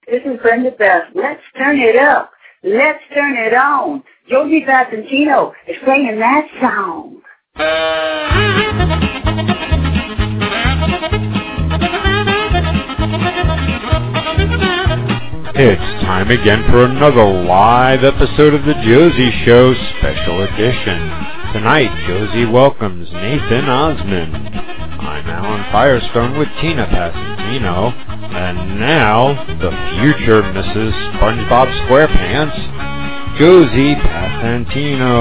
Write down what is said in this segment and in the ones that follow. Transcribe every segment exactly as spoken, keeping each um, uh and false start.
This is Brenda Beth. Let's turn it up. Let's turn it on. Josie Passantino is playing that song. It's time again for another live episode of the Josie Show Special Edition. Tonight, Josie welcomes Nathan Osmond. I'm Alan Firestone with Tina Passantino. And now, the future Missus SpongeBob SquarePants, Josie Passantino.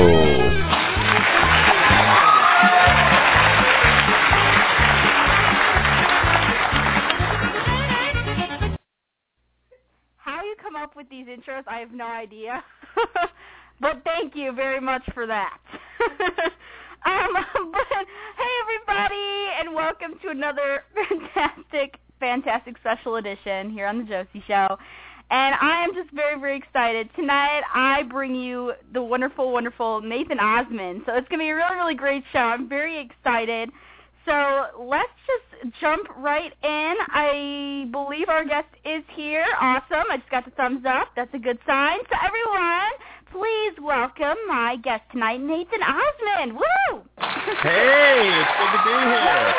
How you come up with these intros, I have no idea. But thank you very much for that. um, but hey, everybody, and welcome to another fantastic fantastic special edition here on the Josie Show, and I am just very, very excited. Tonight, I bring you the wonderful, wonderful Nathan Osmond, so it's going to be a really, really great show. I'm very excited, so let's just jump right in. I believe our guest is here. Awesome. I just got the thumbs up. That's a good sign. So everyone, please welcome my guest tonight, Nathan Osmond. Woo! Hey, it's good to be here.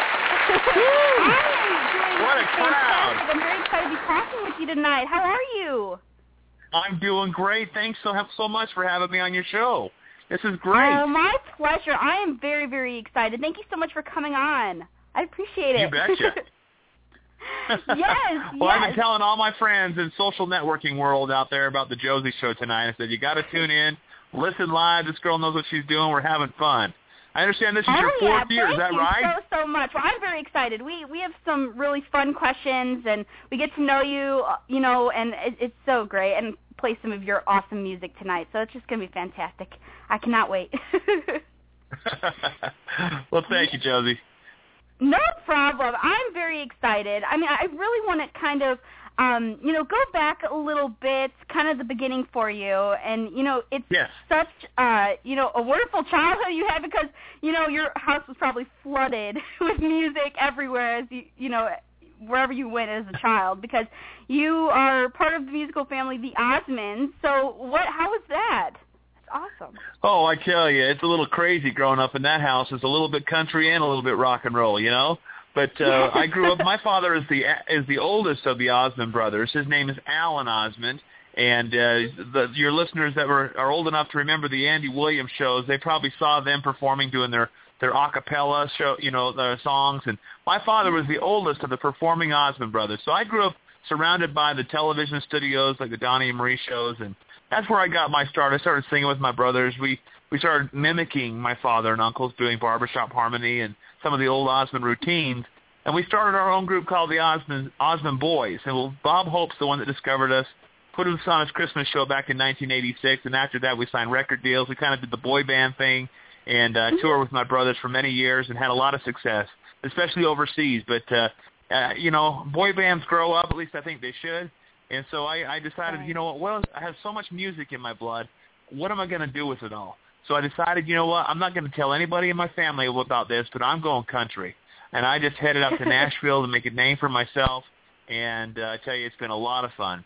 What a crowd! I'm very excited to be talking with you tonight. How are you? I'm doing great. Thanks so so much for having me on your show. This is great. Oh, my pleasure. I am very, very excited. Thank you so much for coming on. I appreciate it. You betcha. yes. Well, yes. I've been telling all my friends in social networking world out there about the Josie Show tonight. I said, you got to tune in, listen live. This girl knows what she's doing. We're having fun. I understand this is oh, your fourth yeah. year. Thank Is that you right? so, so much. Well, I'm very excited. We we have some really fun questions, and we get to know you, you know, and it, it's so great, and play some of your awesome music tonight. So it's just going to be fantastic. I cannot wait. Well, thank you, Josie. No problem. I'm very excited. I mean, I really want to kind of, um, you know, go back a little bit, kind of the beginning for you. And, you know, it's yes. such, uh, you know, a wonderful childhood you had because, you know, your house was probably flooded with music everywhere as you, you know, wherever you went as a child because you are part of the musical family, the Osmonds. So what? How was that? Awesome. Oh, I tell you, it's a little crazy growing up in that house. It's a little bit country and a little bit rock and roll, you know. But uh, I grew up. My father is the is the oldest of the Osmond brothers. His name is Alan Osmond, and uh, the, your listeners that were are old enough to remember the Andy Williams shows, they probably saw them performing, doing their their a cappella show, you know, their songs. And my father was the oldest of the performing Osmond brothers. So I grew up surrounded by the television studios, like the Donnie and Marie shows, and that's where I got my start. I started singing with my brothers. We we started mimicking my father and uncles, doing barbershop harmony and some of the old Osmond routines. And we started our own group called the Osmond Osmond Boys. And well, Bob Hope's the one that discovered us, put us on his Christmas show back in nineteen eighty-six. And after that, we signed record deals. We kind of did the boy band thing and uh, toured with my brothers for many years and had a lot of success, especially overseas. But, uh, uh, you know, boy bands grow up. At least I think they should. And so I, I decided, right. you know what, well, I have so much music in my blood. What am I going to do with it all? So I decided, you know what, I'm not going to tell anybody in my family about this, but I'm going country. And I just headed up to Nashville to make a name for myself. And uh, I tell you, it's been a lot of fun.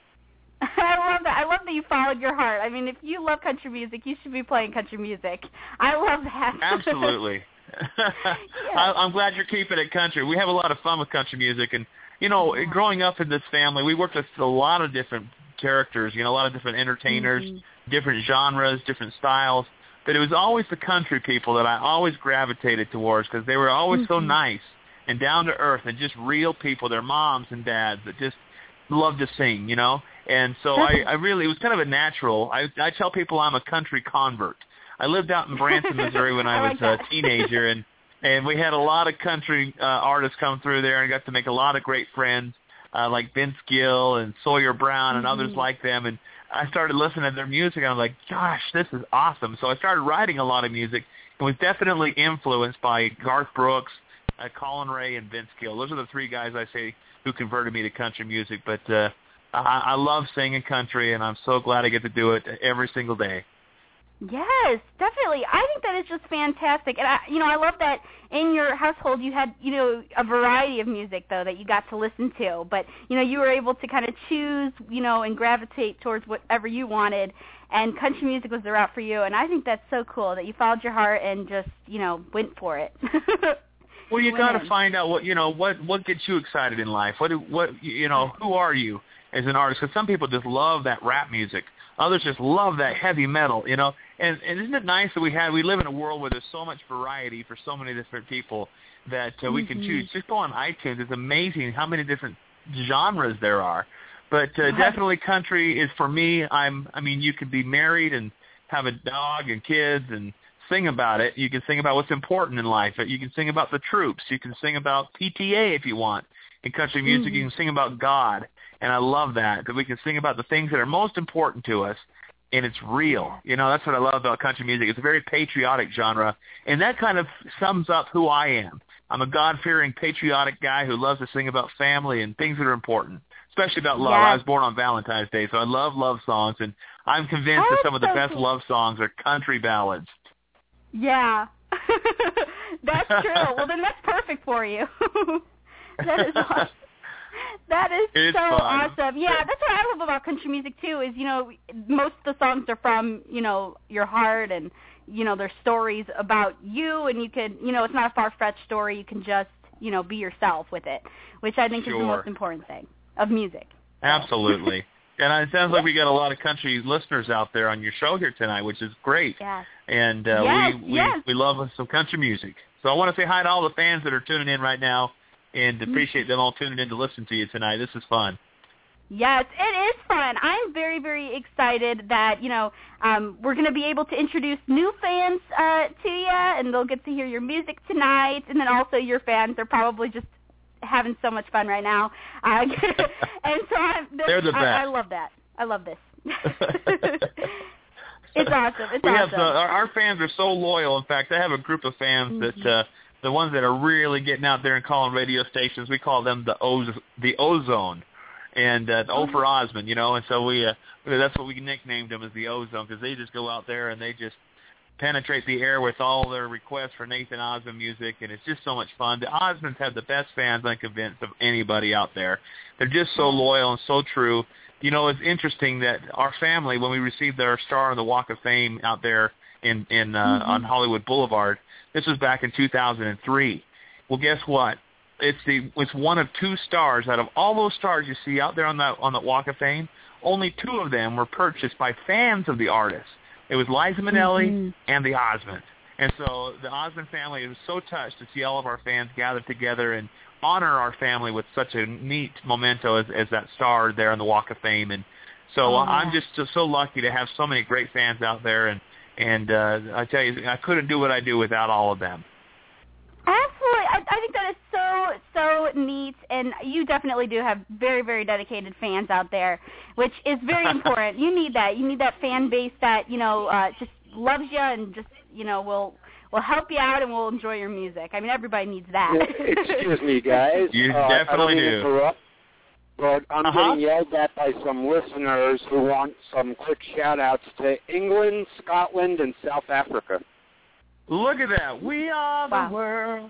I love that. I love that you followed your heart. I mean, if you love country music, you should be playing country music. I love that. Absolutely. Yes. I, I'm glad you're keeping it country. We have a lot of fun with country music. And you know, growing up in this family, we worked with a lot of different characters, you know, a lot of different entertainers, mm-hmm. different genres, different styles. But it was always the country people that I always gravitated towards because they were always mm-hmm. so nice and down to earth and just real people, their moms and dads that just loved to sing, you know. And so I, I really, it was kind of a natural. I, I tell people I'm a country convert. I lived out in Branson, Missouri when I, I was like a teenager, and And we had a lot of country uh, artists come through there and got to make a lot of great friends, uh, like Vince Gill and Sawyer Brown and mm-hmm. others like them. And I started listening to their music, and I'm like, gosh, this is awesome. So I started writing a lot of music and was definitely influenced by Garth Brooks, uh, Colin Ray, and Vince Gill. Those are the three guys I say who converted me to country music. But uh, I, I love singing country, and I'm so glad I get to do it every single day. Yes, definitely. I think that is just fantastic. And, I, you know, I love that in your household you had, you know, a variety of music, though, that you got to listen to. But, you know, you were able to kind of choose, you know, and gravitate towards whatever you wanted. And country music was the route for you. And I think that's so cool that you followed your heart and just, you know, went for it. Well, you got to find out what, you know, what what gets you excited in life. What, what you know, who are you as an artist? Because some people just love that rap music. Others just love that heavy metal, you know. And, and isn't it nice that we have, we live in a world where there's so much variety for so many different people that uh, we mm-hmm. can choose. Just go on iTunes. It's amazing how many different genres there are. But uh, definitely country is for me. I'm, I mean, you could be married and have a dog and kids and sing about it. You can sing about what's important in life. You can sing about the troops. You can sing about P T A if you want. In country music, mm-hmm. you can sing about God. And I love that, that we can sing about the things that are most important to us, and it's real. You know, that's what I love about country music. It's a very patriotic genre, and that kind of sums up who I am. I'm a God-fearing, patriotic guy who loves to sing about family and things that are important, especially about love. Yeah. I was born on Valentine's Day, so I love love songs, and I'm convinced oh, that some of the so best cool. love songs are country ballads. Yeah. That's true. Well, then that's perfect for you. That is awesome. That is it's so fun. awesome. Yeah, that's what I love about country music, too, is, you know, most of the songs are from, you know, your heart and, you know, they're stories about you, and you can, you know, it's not a far-fetched story. You can just, you know, be yourself with it, which I think sure. is the most important thing of music. So. Absolutely. And it sounds like we got a lot of country listeners out there on your show here tonight, which is great. Yes. And uh, yes, we, we, yes. we love some country music. So I want to say hi to all the fans that are tuning in right now, and appreciate them all tuning in to listen to you tonight. This is fun. Yes, it is fun. I'm very, very excited that, you know, um, we're going to be able to introduce new fans uh, to you, and they'll get to hear your music tonight. And then also your fans are probably just having so much fun right now. Uh, and so I'm, They're the best. I, I love that. I love this. It's awesome. It's we awesome. Have, uh, our, our fans are so loyal. In fact, I have a group of fans mm-hmm. that uh, the ones that are really getting out there and calling radio stations, we call them the Oz, the Ozone, and uh, O for Osmond, you know. And so we uh, that's what we nicknamed them as the Ozone, because they just go out there and they just penetrate the air with all their requests for Nathan Osmond music, and it's just so much fun. The Osmonds have the best fans, I'm convinced, of anybody out there. They're just so loyal and so true. You know, it's interesting that our family, when we received our star on the Walk of Fame out there in, in uh, mm-hmm. on Hollywood Boulevard, this was back in two thousand three. Well, guess what? It's the it's one of two stars out of all those stars you see out there on the on the Walk of Fame. Only two of them were purchased by fans of the artist. It was Liza Minnelli mm-hmm. and the Osmonds. And so the Osmond family was so touched to see all of our fans gather together and honor our family with such a neat memento as, as that star there on the Walk of Fame. And so oh, I'm just, just so lucky to have so many great fans out there. And, and uh, I tell you, I couldn't do what I do without all of them. Absolutely. I, I think that is so, so neat, and you definitely do have very, very dedicated fans out there, which is very important. You need that. You need that fan base that, you know, uh, just loves you and just, you know, will will help you out and will enjoy your music. I mean, everybody needs that. Excuse me, guys. You uh, definitely I don't do. Interrupt, but I'm uh-huh. getting yelled at by some listeners who want some quick shout-outs to England, Scotland, and South Africa. Look at that. We are the wow. world.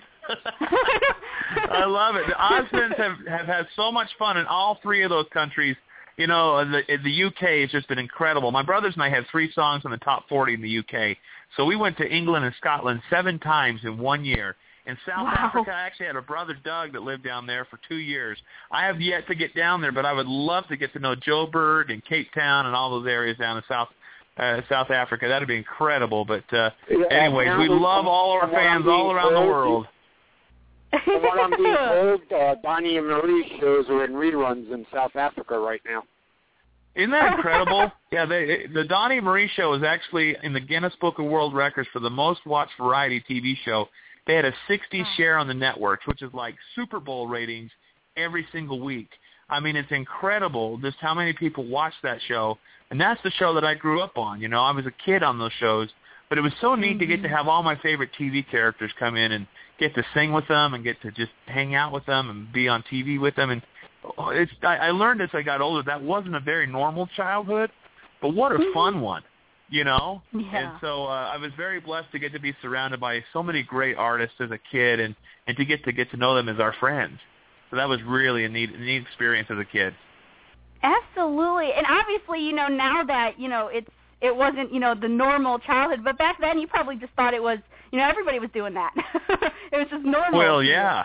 I love it. The Osmonds have, have had so much fun in all three of those countries. You know, the, the U K has just been incredible. My brothers and I had three songs in the top forty in the U K. So we went to England and Scotland seven times in one year. In South wow. Africa, I actually had a brother, Doug, that lived down there for two years. I have yet to get down there, but I would love to get to know Joburg and Cape Town and all those areas down in South Uh, South Africa. That'd be incredible. But uh, yeah, anyways, we love all our fans all around the world. From what I'm being told, uh, Donnie and Marie shows are in reruns in South Africa right now. Isn't that incredible? yeah, they, the Donnie and Marie show is actually in the Guinness Book of World Records for the most watched variety T V show. They had a sixty share on the networks, which is like Super Bowl ratings every single week. I mean, it's incredible just how many people watch that show. And that's the show that I grew up on. You know, I was a kid on those shows. But it was so neat mm-hmm. to get to have all my favorite T V characters come in and get to sing with them and get to just hang out with them and be on T V with them. And it's I, I learned as I got older that wasn't a very normal childhood, but what a mm-hmm. fun one. you know? Yeah. And so uh, I was very blessed to get to be surrounded by so many great artists as a kid and, and to get to get to know them as our friends. So that was really a neat, a neat experience as a kid. Absolutely. And obviously, you know, now that, you know, it's it wasn't, you know, the normal childhood, but back then you probably just thought it was, you know, everybody was doing that. It was just normal. Well, yeah.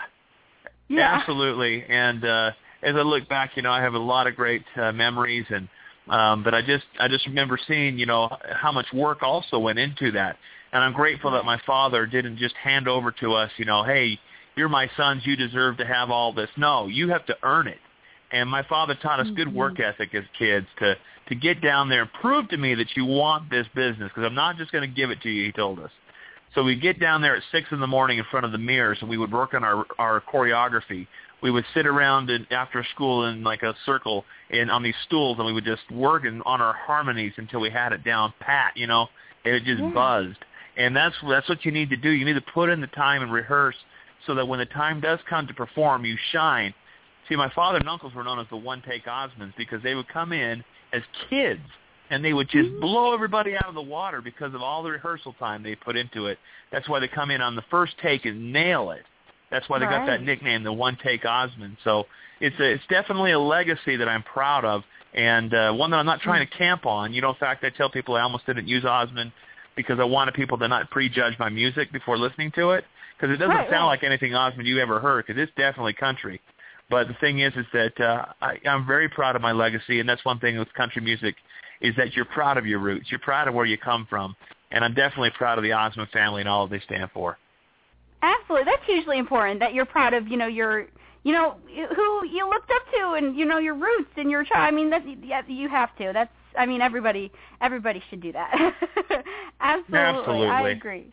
Yeah. Absolutely. And uh, as I look back, you know, I have a lot of great uh, memories, and um, but I just I just remember seeing, you know, how much work also went into that. And I'm grateful that my father didn't just hand over to us, you know, hey, you're my sons, you deserve to have all this. No, you have to earn it. And my father taught us good work ethic as kids to, to get down there and prove to me that you want this business, because I'm not just going to give it to you, he told us. So we'd get down there at six in the morning in front of the mirrors, and we would work on our, our choreography. We would sit around in, after school in like a circle in, on these stools, and we would just work in, on our harmonies until we had it down pat, you know. It just yeah. buzzed. And that's that's what you need to do. You need to put in the time and rehearse so that when the time does come to perform, you shine. See, my father and uncles were known as the one-take Osmonds because they would come in as kids, and they would just mm-hmm. blow everybody out of the water because of all the rehearsal time they put into it. That's why they come in on the first take and nail it. That's why they right. got that nickname, the one-take Osmond. So it's a, it's definitely a legacy that I'm proud of, and uh, one that I'm not trying to camp on. You know, in fact, I tell people I almost didn't use Osmond because I wanted people to not prejudge my music before listening to it, because it doesn't right, sound right. like anything Osmond you ever heard, because it's definitely country. But the thing is, is that uh, I, I'm very proud of my legacy, and that's one thing with country music, is that you're proud of your roots. You're proud of where you come from, and I'm definitely proud of the Osmond family and all they stand for. Absolutely. That's hugely important, that you're proud of, you know, your, you know, who you looked up to and, you know, your roots and your child. I mean, that's, yeah, you have to. That's, I mean, everybody, everybody should do that. Absolutely. Absolutely. I agree.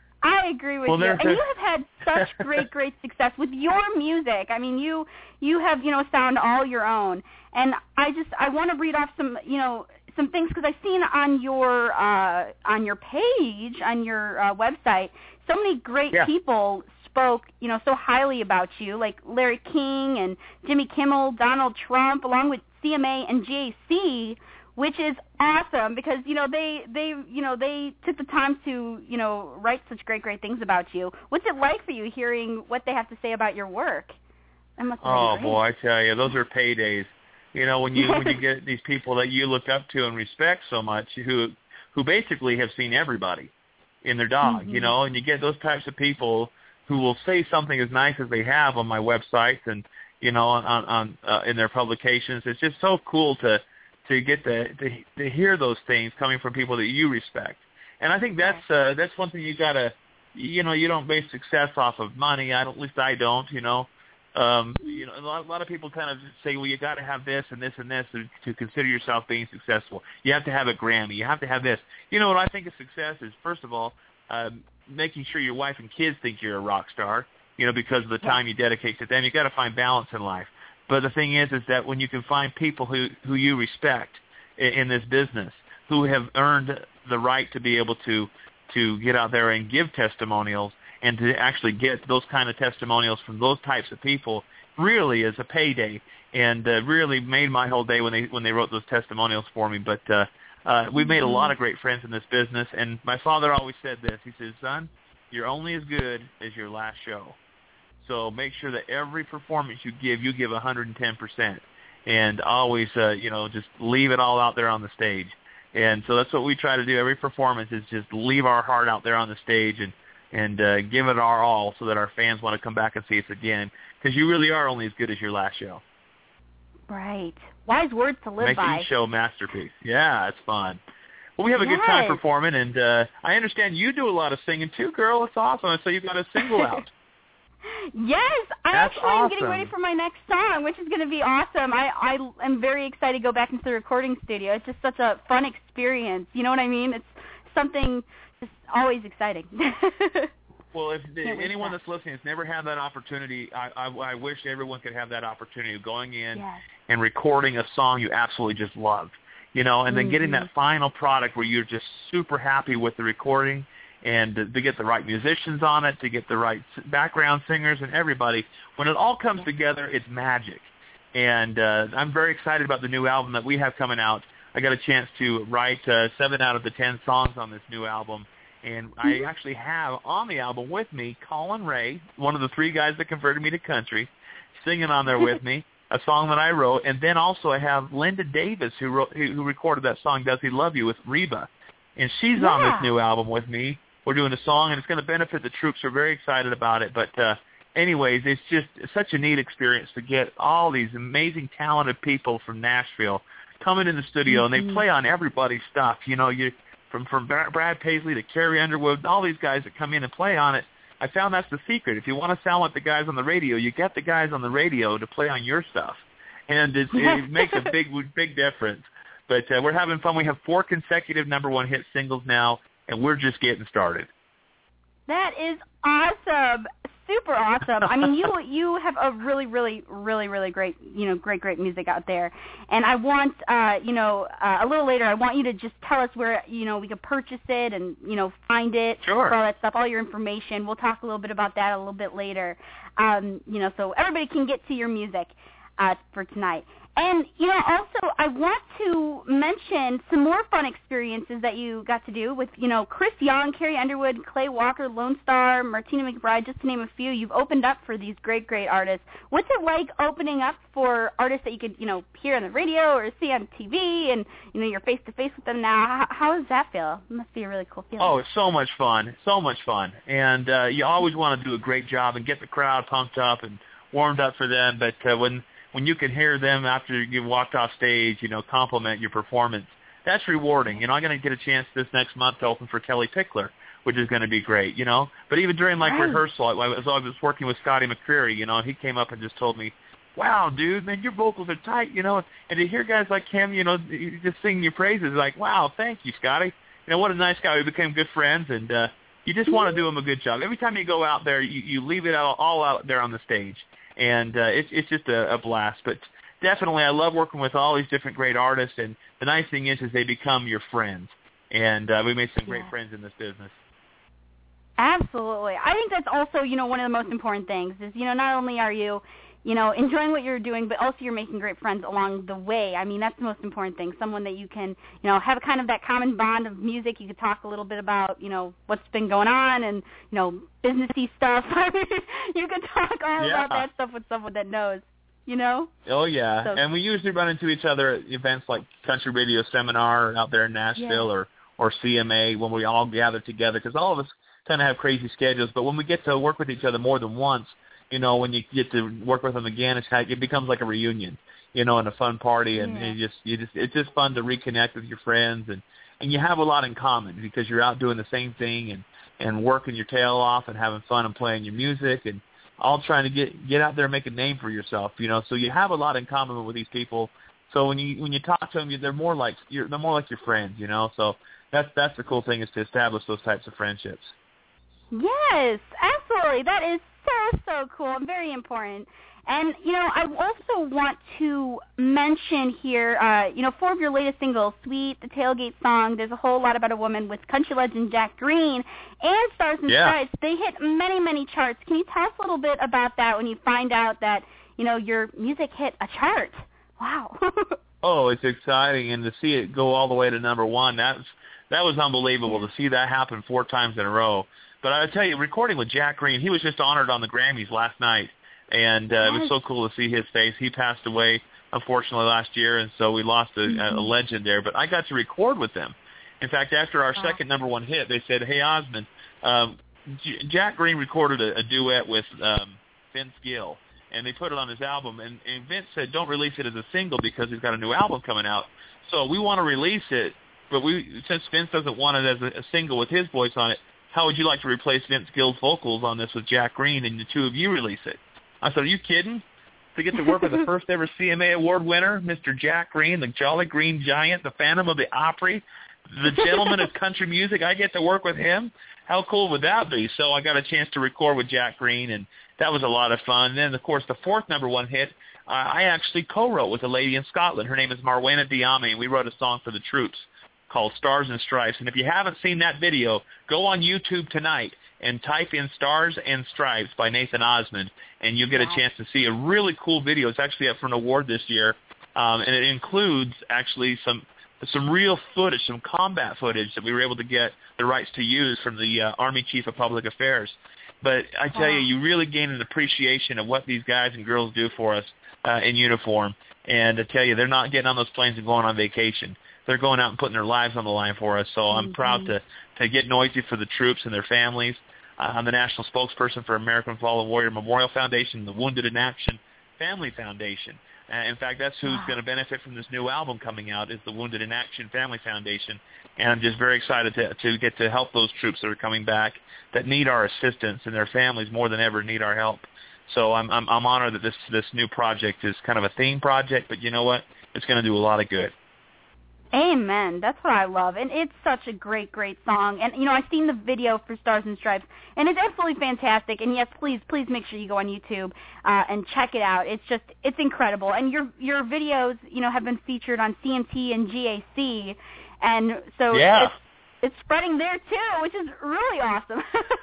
I agree with well, you. And you have had such great, great success with your music. I mean, you you have, you know, sound all your own. And I just, I want to read off some, you know, some things, because I've seen on your uh, on your page, on your uh, website, so many great yeah. people spoke, you know, so highly about you, like Larry King and Jimmy Kimmel, Donald Trump, along with C M A and G A C, which is awesome because, you know, they, they, you know, they took the time to, you know, write such great, great things about you. What's it like for you hearing what they have to say about your work? That must have oh, been great. boy, I tell you, those are paydays. You know, when you when you get these people that you look up to and respect so much, who who basically have seen everybody in their dog, mm-hmm. you know, and you get those types of people who will say something as nice as they have on my websites and, you know, on, on uh, in their publications. It's just so cool to to get to, to to hear those things coming from people that you respect. And I think that's uh, that's one thing you gotta, you know, you don't base success off of money. I don't, at least I don't, you know. Um, you know, a lot, a lot of people kind of say, well, you got to have this and this and this to, to consider yourself being successful. You have to have a Grammy. You have to have this. You know what I think of success is, first of all, um, making sure your wife and kids think you're a rock star, you know, because of the time you dedicate to them. You got to find balance in life. But the thing is, is that when you can find people who, who you respect in, in this business, who have earned the right to be able to, to get out there and give testimonials, and to actually get those kind of testimonials from those types of people really is a payday, and uh, really made my whole day when they when they wrote those testimonials for me. But uh, uh, we've made a lot of great friends in this business, and my father always said this. He says, son, you're only as good as your last show. So make sure that every performance you give, you give one hundred ten percent, and always, uh, you know, just leave it all out there on the stage. And so that's what we try to do. Every performance is just leave our heart out there on the stage and and uh, give it our all so that our fans want to come back and see us again, because you really are only as good as your last show. Right. Wise words to live Make by. Make each show a masterpiece. Yeah, it's fun. Well, we have a yes. good time performing, and uh, I understand you do a lot of singing too, girl. It's awesome. So you've got a single out. Yes, I That's actually awesome. am getting ready for my next song, which is going to be awesome. I, I am very excited to go back into the recording studio. It's just such a fun experience. You know what I mean? It's something just always exciting. Well, if the, anyone that. that's listening has never had that opportunity, I, I, I wish everyone could have that opportunity of going in yes. and recording a song you absolutely just love, you know, and then mm-hmm. getting that final product where you're just super happy with the recording, and to, to get the right musicians on it, to get the right background singers and everybody. When it all comes together, it's magic. And uh, I'm very excited about the new album that we have coming out. I got a chance to write uh, seven out of the ten songs on this new album. And I actually have on the album with me Colin Ray, one of the three guys that converted me to country, singing on there with me, a song that I wrote. And then also I have Linda Davis, who wrote, who, who recorded that song, Does He Love You, with Reba. And she's yeah. on this new album with me. We're doing a song, and it's going to benefit the troops. We're very excited about it. But uh, anyways, it's just such a neat experience to get all these amazing, talented people from Nashville coming in the studio, mm-hmm. and they play on everybody's stuff. You know, you from from Brad Paisley to Carrie Underwood, all these guys that come in and play on it. I found that's the secret. If you want to sound like the guys on the radio, you get the guys on the radio to play on your stuff, and it, it makes a big, big difference. But uh, we're having fun. We have four consecutive number one hit singles now, and we're just getting started. That is awesome. Super awesome. I mean, you you have a really, really, really, really great, you know, great, great music out there. And I want, uh, you know, uh, a little later, I want you to just tell us where, you know, we can purchase it and, you know, find it. Sure. All that stuff, all your information. We'll talk a little bit about that a little bit later. Um, you know, so everybody can get to your music uh, for tonight. And, you know, also I want to mention some more fun experiences that you got to do with, you know, Chris Young, Carrie Underwood, Clay Walker, Lone Star, Martina McBride, just to name a few. You've opened up for these great, great artists. What's it like opening up for artists that you could, you know, hear on the radio or see on T V and, you know, you're face-to-face with them now? How, how does that feel? It must be a really cool feeling. Oh, it's so much fun. So much fun. And uh, you always want to do a great job and get the crowd pumped up and warmed up for them. But uh, when... when you can hear them after you walked off stage, you know, compliment your performance, that's rewarding. You know, I'm going to get a chance this next month to open for Kelly Pickler, which is going to be great, you know. But even during, like, right. rehearsal, I was, I was working with Scotty McCreery, you know, and he came up and just told me, wow, dude, man, your vocals are tight, you know. And to hear guys like him, you know, just singing your praises, like, wow, thank you, Scotty. You know, what a nice guy. We became good friends, and uh, you just want to do him a good job. Every time you go out there, you, you leave it all, all out there on the stage. And uh, it's it's just a, a blast. But definitely, I love working with all these different great artists. And the nice thing is, is they become your friends. And uh, we made some great yeah. friends in this business. Absolutely. I think that's also, you know, one of the most important things is, you know, not only are you, you know, enjoying what you're doing, but also you're making great friends along the way. I mean, that's the most important thing. Someone that you can, you know, have kind of that common bond of music. You could talk a little bit about, you know, what's been going on and, you know, businessy stuff. I mean, you could talk all yeah. about that stuff with someone that knows, you know? Oh, yeah. So, and we usually run into each other at events like Country Radio Seminar out there in Nashville yeah. or, or C M A when we all gather together, because all of us kind of have crazy schedules. But when we get to work with each other more than once, you know, when you get to work with them again, it's kind of, it becomes like a reunion, you know, and a fun party, and yeah. you just, you just, it's just fun to reconnect with your friends, and, and you have a lot in common because you're out doing the same thing and, and working your tail off and having fun and playing your music and all trying to get, get out there and make a name for yourself, you know. So you have a lot in common with these people. So when you when you talk to them, they're more like you're, they're more like your friends, you know. So that's that's the cool thing, is to establish those types of friendships. Yes, absolutely. That is so, so cool and very important. And, you know, I also want to mention here, uh, you know, four of your latest singles, Sweet, The Tailgate Song, There's a Whole Lot About a Woman with country legend Jack Green, and Stars and yeah. Stripes, they hit many, many charts. Can you tell us a little bit about that when you find out that, you know, your music hit a chart? Wow. Oh, it's exciting, and to see it go all the way to number one, that's, that was unbelievable, to see that happen four times in a row. But I tell you, recording with Jack Green, he was just honored on the Grammys last night, and uh, yes. it was so cool to see his face. He passed away, unfortunately, last year, and so we lost a, mm-hmm. a legend there. But I got to record with them. In fact, after our wow. second number one hit, they said, hey, Osmond, um, J- Jack Green recorded a, a duet with um, Vince Gill, and they put it on his album. And, and Vince said, don't release it as a single because he's got a new album coming out. So we want to release it, but we since Vince doesn't want it as a, a single with his voice on it, how would you like to replace Vince Gill's vocals on this with Jack Green and the two of you release it? I said, are you kidding? To get to work with the first ever C M A award winner, Mister Jack Green, the Jolly Green Giant, the Phantom of the Opry, the gentleman of country music, I get to work with him? How cool would that be? So I got a chance to record with Jack Green, and that was a lot of fun. And then, of course, the fourth number one hit, uh, I actually co-wrote with a lady in Scotland. Her name is Marwena Diame, and we wrote a song for the troops called Stars and Stripes. And if you haven't seen that video, go on YouTube tonight and type in Stars and Stripes by Nathan Osmond, and you'll get a chance to see a really cool video. It's actually up for an award this year, um, and it includes actually some some real footage, some combat footage that we were able to get the rights to use from the uh, Army Chief of Public Affairs. But I tell you, you really gain an appreciation of what these guys and girls do for us uh, in uniform. And I tell you, they're not getting on those planes and going on vacation. They're going out and putting their lives on the line for us. So I'm mm-hmm. proud to, to get noisy for the troops and their families. Uh, I'm the national spokesperson for American Fallen Warrior Memorial Foundation, the Wounded in Action Family Foundation. Uh, in fact, that's who's wow. going to benefit from this new album coming out, is the Wounded in Action Family Foundation. And I'm just very excited to, to get to help those troops that are coming back that need our assistance, and their families more than ever need our help. So I'm I'm, I'm honored that this, this new project is kind of a theme project, but you know what? It's going to do a lot of good. Amen. That's what I love. And it's such a great, great song. And, you know, I've seen the video for Stars and Stripes, and it's absolutely fantastic. And, yes, please, please make sure you go on YouTube uh, and check it out. It's just, it's incredible. And your your videos, you know, have been featured on C M T and G A C. And so yeah. it's, it's spreading there, too, which is really awesome.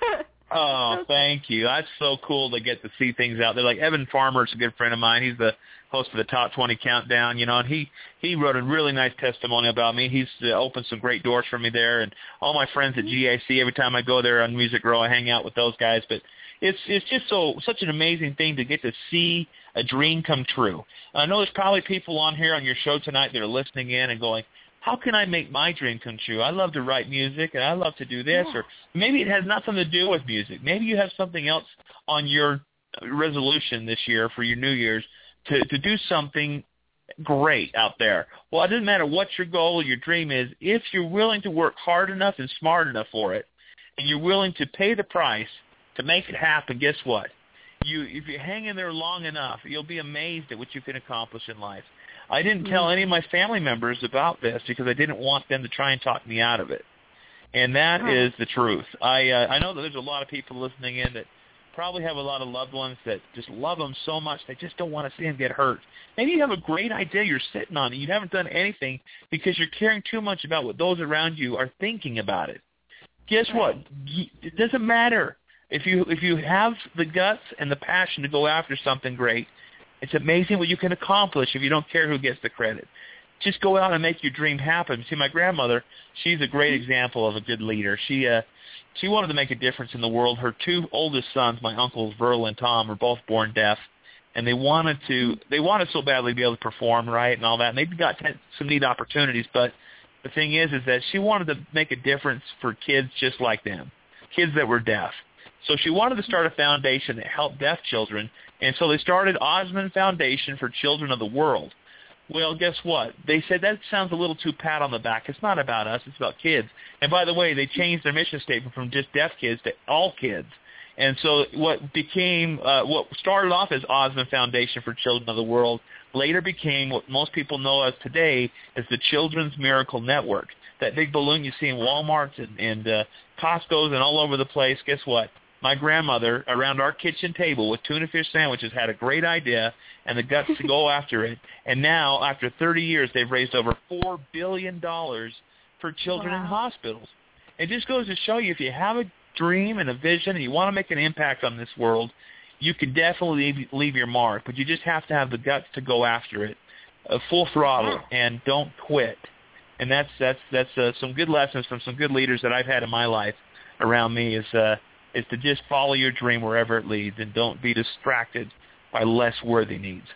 Oh, thank you. That's so cool to get to see things out there. Like Evan Farmer's a good friend of mine. He's the host of the Top twenty Countdown, you know, and he, he wrote a really nice testimony about me. He's uh, opened some great doors for me there, and all my friends at G A C, every time I go there on Music Row, I hang out with those guys. But it's it's just so such an amazing thing to get to see a dream come true. And I know there's probably people on here on your show tonight that are listening in and going, how can I make my dream come true? I love to write music, and I love to do this. Yeah. Or maybe it has nothing to do with music. Maybe you have something else on your resolution this year for your New Year's to, to do something great out there. Well, it doesn't matter what your goal or your dream is. If you're willing to work hard enough and smart enough for it, and you're willing to pay the price to make it happen, guess what? You, if you hang in there long enough, you'll be amazed at what you can accomplish in life. I didn't tell any of my family members about this because I didn't want them to try and talk me out of it. And that oh. is the truth. I uh, I know that there's a lot of people listening in that probably have a lot of loved ones that just love them so much they just don't want to see them get hurt. Maybe you have a great idea you're sitting on and you haven't done anything because you're caring too much about what those around you are thinking about it. Guess what? It doesn't matter. If you if you have the guts and the passion to go after something great, it's amazing what you can accomplish if you don't care who gets the credit. Just go out and make your dream happen. See, my grandmother, she's a great example of a good leader. She uh, she wanted to make a difference in the world. Her two oldest sons, my uncles Verl and Tom, were both born deaf, and they wanted to they wanted so badly to be able to perform right and all that. And they got some neat opportunities, but the thing is, is that she wanted to make a difference for kids just like them, kids that were deaf. So she wanted to start a foundation that helped deaf children, and so they started Osmond Foundation for Children of the World. Well, guess what? They said that sounds a little too pat on the back. It's not about us. It's about kids. And by the way, they changed their mission statement from just deaf kids to all kids. And so what became, uh, what started off as Osmond Foundation for Children of the World later became what most people know as today as the Children's Miracle Network. That big balloon you see in Walmarts and, and uh, Costco's and all over the place, guess what? My grandmother, around our kitchen table with tuna fish sandwiches, had a great idea and the guts to go after it. And now, after thirty years, they've raised over four billion dollars for children wow. in hospitals. It just goes to show you, if you have a dream and a vision and you want to make an impact on this world, you can definitely leave, leave your mark. But you just have to have the guts to go after it, uh, full throttle, and don't quit. And that's that's that's uh, some good lessons from some good leaders that I've had in my life around me is uh, is to just follow your dream wherever it leads and don't be distracted by less worthy needs.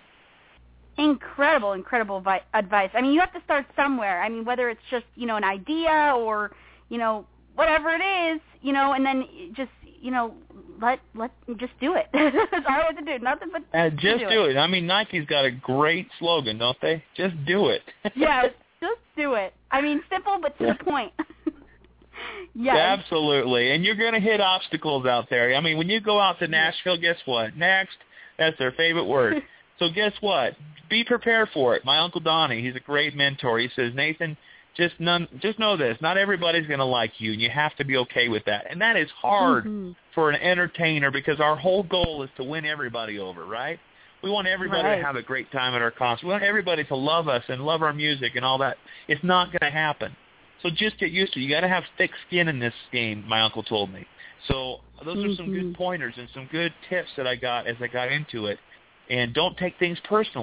Incredible, incredible vi- advice. I mean, you have to start somewhere. I mean, whether it's just, you know, an idea or, you know, whatever it is, you know, and then just, you know, let let just do it. That's all you have to do. Nothing but uh, just do, do it. it. I mean, Nike's got a great slogan, don't they? Just do it. Yeah, just do it. I mean, simple but to the point. Yes. Absolutely. And you're going to hit obstacles out there. I mean, when you go out to Nashville, guess what? Next, that's their favorite word. So guess what? Be prepared for it. My Uncle Donnie, he's a great mentor. He says, Nathan, just none, just know this. Not everybody's going to like you, and you have to be okay with that. And that is hard mm-hmm. for an entertainer because our whole goal is to win everybody over, right? We want everybody right. to have a great time at our concert. We want everybody to love us and love our music and all that. It's not going to happen. So just get used to it. You got to have thick skin in this game, my uncle told me. So those mm-hmm. are some good pointers and some good tips that I got as I got into it. And don't take things personal.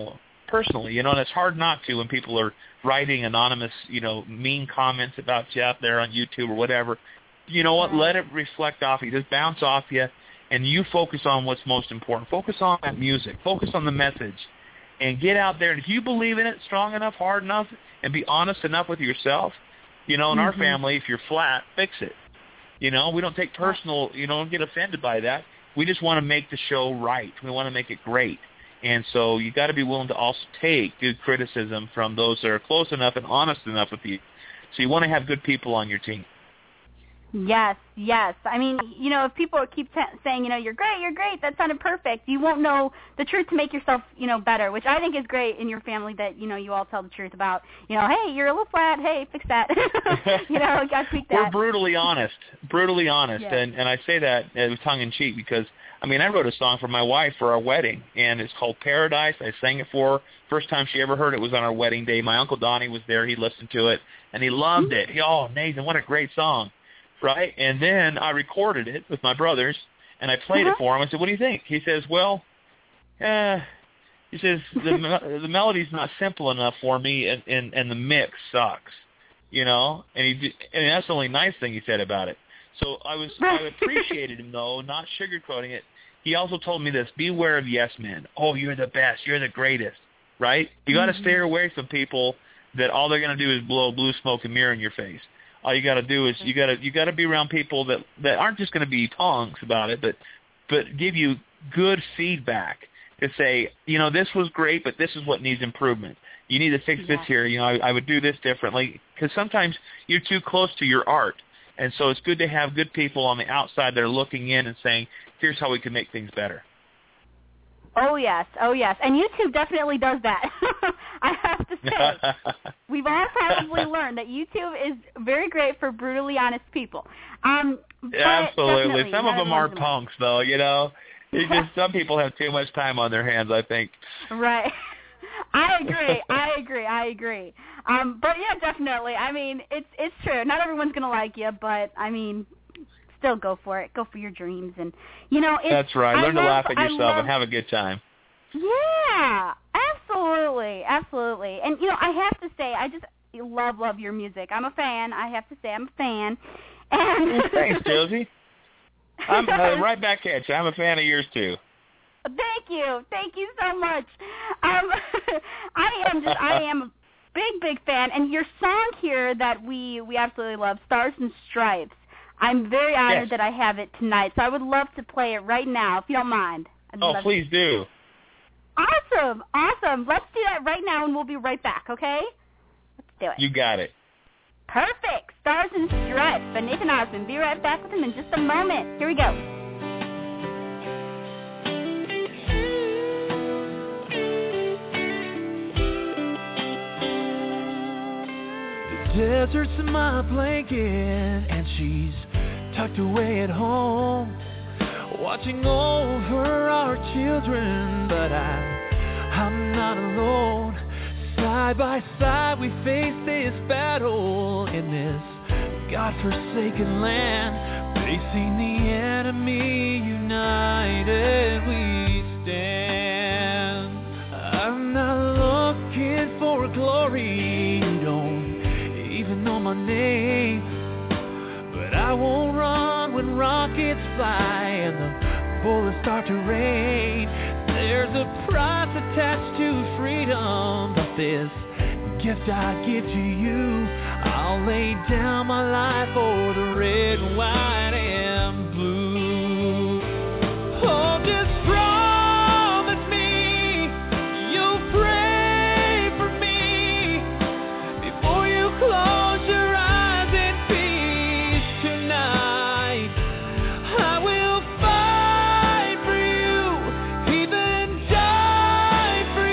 personally, you know, and it's hard not to when people are writing anonymous, you know, mean comments about you out there on YouTube or whatever. You know what? Let it reflect off you. Just bounce off you, and you focus on what's most important. Focus on that music. Focus on the message, and get out there. And if you believe in it strong enough, hard enough, and be honest enough with yourself, you know, in mm-hmm. our family, if you're flat, fix it. You know, we don't take personal, you know, don't get offended by that. We just want to make the show right. We want to make it great. And so you got to be willing to also take good criticism from those that are close enough and honest enough with you. So you want to have good people on your team. Yes, yes. I mean, you know, if people keep t- saying, you know, you're great, you're great, that sounded perfect, you won't know the truth to make yourself, you know, better, which I think is great in your family that, you know, you all tell the truth about, you know, hey, you're a little flat, hey, fix that. You know, got to tweak that. We're brutally honest, brutally honest. Yes. And, and I say that uh, tongue-in-cheek because, I mean, I wrote a song for my wife for our wedding, and it's called Paradise. I sang it for her. First time she ever heard it was on our wedding day. My Uncle Donnie was there. He listened to it, and he loved it. He, oh, Nathan, what a great song. Right? And then I recorded it with my brothers, and I played uh-huh. it for him. I said, what do you think? He says, well, uh, he says, the the melody's not simple enough for me, and, and, and the mix sucks, you know? And he and that's the only nice thing he said about it. So I was I appreciated him, though, not sugarcoating it. He also told me this, beware of yes men. Oh, you're the best. You're the greatest, right? You got to mm-hmm. stay away from people that all they're going to do is blow blue smoke and mirror in your face. All you got to do is you got to you got to be around people that, that aren't just going to be punks about it, but but give you good feedback to say, you know, this was great, but this is what needs improvement. You need to fix yeah. this here. You know, I, I would do this differently, because sometimes you're too close to your art, and so it's good to have good people on the outside that are looking in and saying, here's how we can make things better. Oh, yes. Oh, yes. And YouTube definitely does that. I have to say, we've all probably learned that YouTube is very great for brutally honest people. Um, Absolutely. Some of them are punks, though, you know. It's just some people have too much time on their hands, I think. Right. I agree. I agree. I agree. Um, but, yeah, definitely. I mean, it's it's true. Not everyone's going to like you, but, I mean, still go for it. Go for your dreams. And, you know, it's, that's right. Learn I to love, laugh at yourself love, and have a good time. Yeah, absolutely. Absolutely. And, you know, I have to say, I just love, love your music. I'm a fan. I have to say I'm a fan. And thanks, Josie. I'm uh, right back at you. I'm a fan of yours, too. Thank you. Thank you so much. Um, I am just, I am a big, big fan. And your song here that we, we absolutely love, Stars and Stripes, I'm very honored yes. that I have it tonight, so I would love to play it right now, if you don't mind. I'd oh, please to. do. Awesome, awesome. Let's do that right now, and we'll be right back, okay? Let's do it. You got it. Perfect. Stars and Stripes by Nathan Osmond. Be right back with him in just a moment. Here we go. The desert's my blanket, and she's tucked away at home, watching over our children, but I, I'm not alone. Side by side we face this battle in this God-forsaken land, facing the enemy, united we stand. I'm not looking for glory, don't even know my name, but I won't run when rockets fly and the bullets start to rain. There's a price attached to freedom, but this gift I give to you, I'll lay down my life for the red, white, and blue. Oh, just promise me you'll pray for me before you close your eyes in peace tonight. I will fight for you, even die for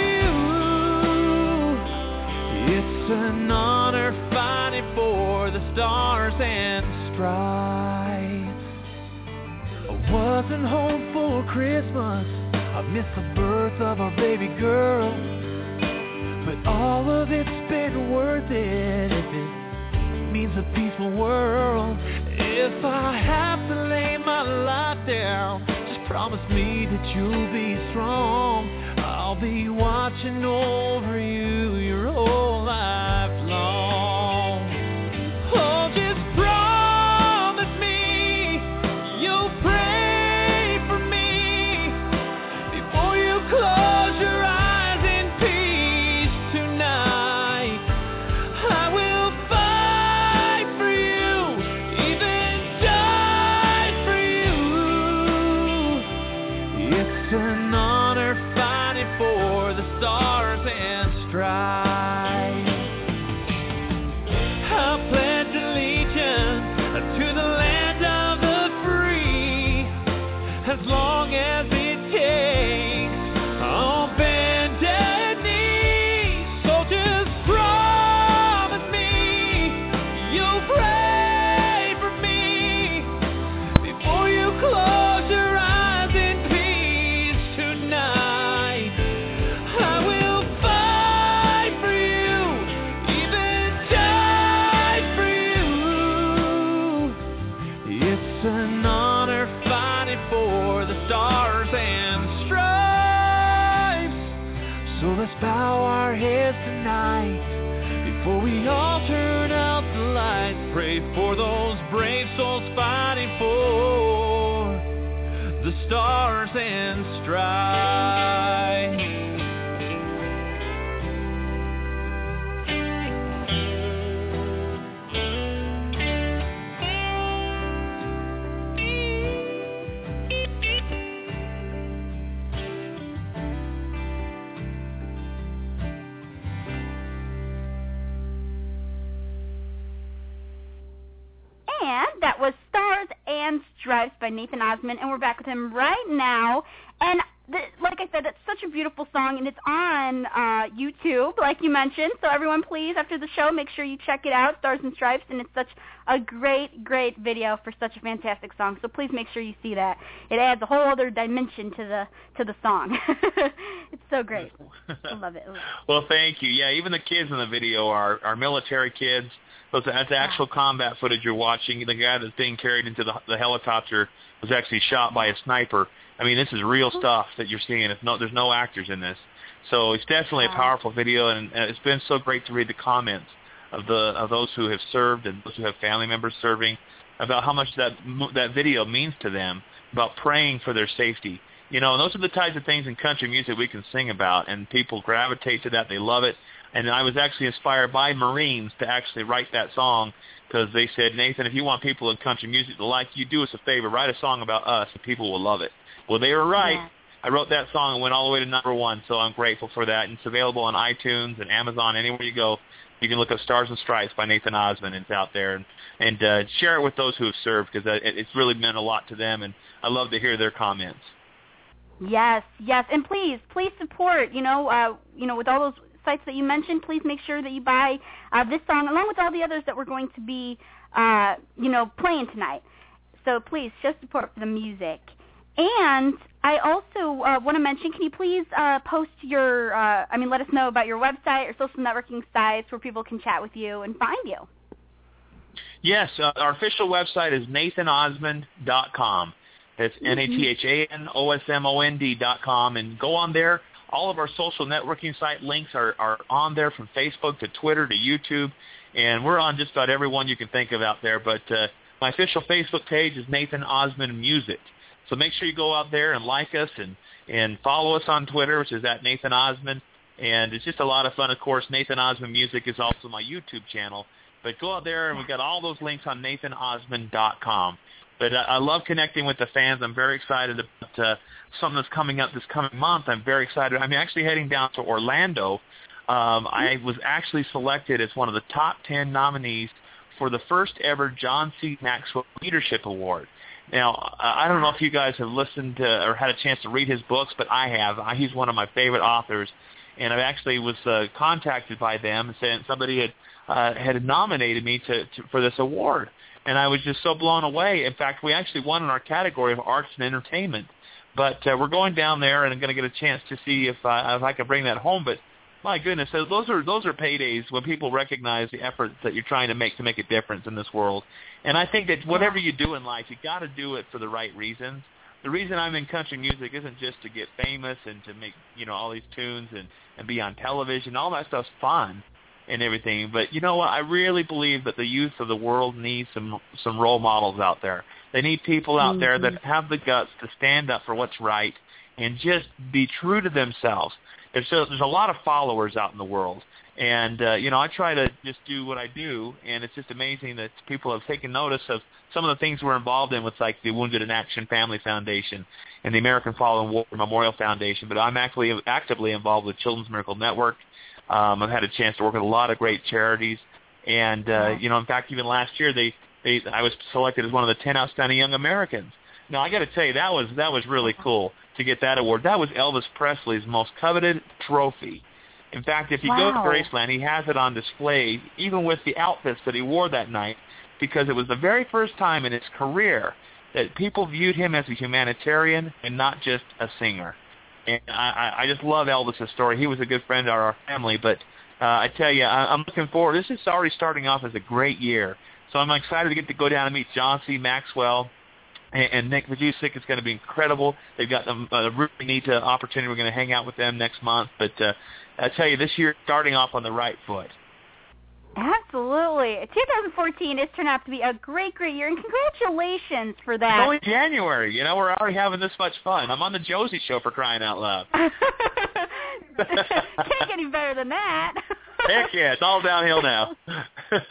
you. It's an honor fighting for the stars and stripes. I wasn't home for Christmas, I missed the birth of our baby girl, but all of it's been worth it if it means a peaceful world. If I have to lay my life down, just promise me that you'll be strong. I'll be watching over For we all turn out the lights, pray for those brave souls fighting for the stars and stripes. And that was Stars and Stripes by Nathan Osmond, and we're back with him right now. And the, like I said, it's such a beautiful song, and it's on uh, YouTube, like you mentioned. So everyone, please, after the show, make sure you check it out, Stars and Stripes, and it's such a great, great video for such a fantastic song. So please make sure you see that. It adds a whole other dimension to the to the song. It's so great. I love it. I love it. Well, thank you. Yeah, even the kids in the video are, are military kids. So that's actual combat footage you're watching. The guy that's being carried into the, the helicopter was actually shot by a sniper. I mean, this is real stuff that you're seeing. It's no, there's no actors in this. So it's definitely a powerful video, and, and it's been so great to read the comments of the of those who have served and those who have family members serving about how much that that video means to them, about praying for their safety. You know, and those are the types of things in country music we can sing about, and people gravitate to that. They love it. And I was actually inspired by Marines to actually write that song because they said, Nathan, if you want people in country music to like you, do us a favor, write a song about us, and people will love it. Well, they were right. Yeah. I wrote that song and went all the way to number one, so I'm grateful for that. And it's available on iTunes and Amazon, anywhere you go. You can look up Stars and Stripes by Nathan Osmond, and it's out there. And, and uh, share it with those who have served because it, it's really meant a lot to them, and I love to hear their comments. Yes, yes, and please, please support, you know, uh, you know, with all those sites that you mentioned, please make sure that you buy uh, this song along with all the others that we're going to be, uh, you know, playing tonight. So please, show support for the music. And I also uh, want to mention, can you please uh, post your, uh, I mean, let us know about your website or social networking sites where people can chat with you and find you. Yes, uh, our official website is nathan osmond dot com. It's N A T H A N O S M O N D dot com, and go on there. All of our social networking site links are, are on there, from Facebook to Twitter to YouTube, and we're on just about every one you can think of out there. But uh, my official Facebook page is Nathan Osmond Music. So make sure you go out there and like us and, and follow us on Twitter, which is at Nathan Osmond. And it's just a lot of fun. Of course, Nathan Osmond Music is also my YouTube channel. But go out there, and we've got all those links on nathan osmond dot com. But uh, I love connecting with the fans. I'm very excited about uh, something that's coming up this coming month. I'm very excited. I'm actually heading down to Orlando. Um, I was actually selected as one of the top ten nominees for the first ever John C. Maxwell Leadership Award. Now, I don't know if you guys have listened to or had a chance to read his books, but I have. He's one of my favorite authors, and I actually was uh, contacted by them and saying somebody had uh, had nominated me to, to for this award. And I was just so blown away. In fact, we actually won in our category of arts and entertainment. But uh, we're going down there, and I'm going to get a chance to see if I, if I can bring that home. But my goodness, so those are those are paydays when people recognize the efforts that you're trying to make to make a difference in this world. And I think that whatever you do in life, you got to do it for the right reasons. The reason I'm in country music isn't just to get famous and to make, you know, all these tunes and, and be on television. All that stuff's fun and everything. But you know what? I really believe that the youth of the world needs some some role models out there. They need people out mm-hmm. there that have the guts to stand up for what's right and just be true to themselves. There's a, there's a lot of followers out in the world. And, uh, you know, I try to just do what I do, and it's just amazing that people have taken notice of some of the things we're involved in with, like, the Wounded in Action Family Foundation and the American Fallen War Memorial Foundation. But I'm actually actively involved with Children's Miracle Network. Um, I've had a chance to work with a lot of great charities. And, uh, you know, in fact, even last year, they, they I was selected as one of the ten Outstanding Young Americans. Now, I got to tell you, that was that was really cool to get that award. That was Elvis Presley's most coveted trophy. In fact, if you wow. go to Graceland, he has it on display, even with the outfits that he wore that night, because it was the very first time in his career that people viewed him as a humanitarian and not just a singer. And I, I just love Elvis's story. He was a good friend of our family, but uh, I tell you, I, I'm looking forward. This is already starting off as a great year. So I'm excited to get to go down and meet John C. Maxwell. And Nick Vujicic is going to be incredible. They've got a, a really neat uh, opportunity. We're going to hang out with them next month. But uh, I tell you, this year starting off on the right foot. Absolutely. twenty fourteen has turned out to be a great, great year, and congratulations for that. It's only January. You know, we're already having this much fun. I'm on the Josie Show, for crying out loud. Can't get any better than that. Heck yeah, it's all downhill now. That's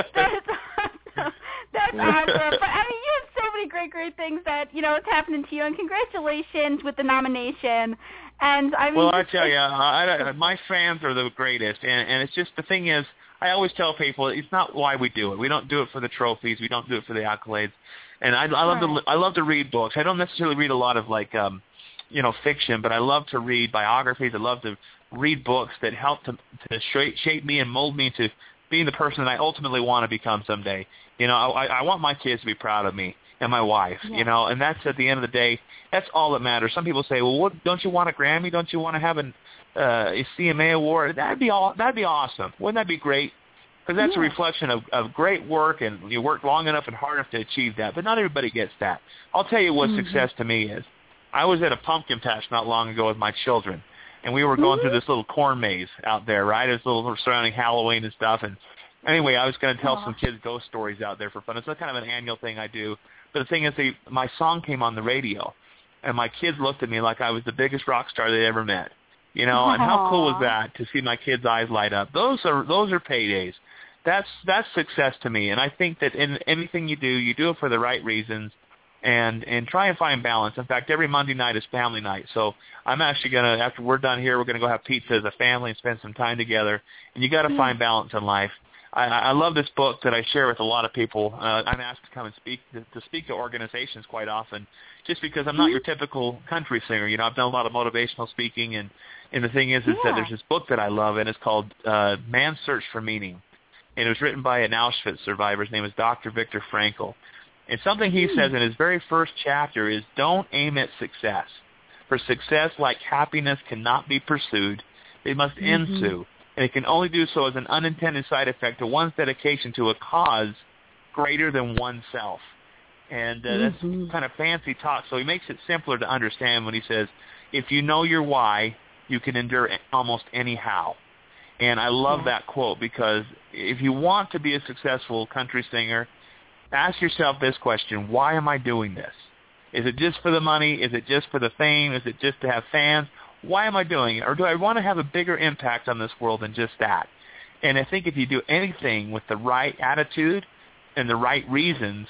awesome. That's awesome. But, I mean, you have so many great, great things that, you know, it's happening to you, and congratulations with the nomination. And I mean, well, I tell you, I, I, my fans are the greatest, and, and it's just, the thing is, I always tell people, it's not why we do it. We don't do it for the trophies. We don't do it for the accolades. And I, I love right. to I love to read books. I don't necessarily read a lot of, like, um, you know, fiction, but I love to read biographies. I love to read books that help to, to shape, shape me and mold me into being the person that I ultimately want to become someday. You know, I, I want my kids to be proud of me and my wife, yeah. you know, and that's, at the end of the day, that's all that matters. Some people say, well, what, don't you want a Grammy? Don't you want to have an, uh, a C M A award? That'd be all. That'd be awesome. Wouldn't that be great? Because that's yeah. a reflection of, of great work, and you work long enough and hard enough to achieve that. But not everybody gets that. I'll tell you what mm-hmm. success to me is. I was at a pumpkin patch not long ago with my children, and we were going mm-hmm. through this little corn maze out there, right? It was a little surrounding Halloween and stuff. And anyway, I was going to tell Aww. some kids ghost stories out there for fun. It's kind of an annual thing I do. But the thing is, they, my song came on the radio, and my kids looked at me like I was the biggest rock star they ever met. You know, Aww. and how cool was that to see my kids' eyes light up? Those are those are paydays. That's that's success to me, and I think that in anything you do, you do it for the right reasons, and and try and find balance. In fact, every Monday night is family night, so I'm actually gonna, after we're done here, we're gonna go have pizza as a family and spend some time together. And you got to mm-hmm. find balance in life. I, I love this book that I share with a lot of people. Uh, I'm asked to come and speak to, to speak to organizations quite often, just because I'm not your typical country singer. You know, I've done a lot of motivational speaking, and and the thing is, is yeah. that there's this book that I love, and it's called uh, Man's Search for Meaning. And it was written by an Auschwitz survivor. His name is Doctor Viktor Frankl. And something he says in his very first chapter is, don't aim at success. For success, like happiness, cannot be pursued. It must mm-hmm. ensue. And it can only do so as an unintended side effect to one's dedication to a cause greater than oneself. And uh, mm-hmm. that's kind of fancy talk. So he makes it simpler to understand when he says, if you know your why, you can endure almost any how. And I love yeah. that quote, because if you want to be a successful country singer, ask yourself this question: why am I doing this? Is it just for the money? Is it just for the fame? Is it just to have fans? Why am I doing it? Or do I want to have a bigger impact on this world than just that? And I think if you do anything with the right attitude and the right reasons,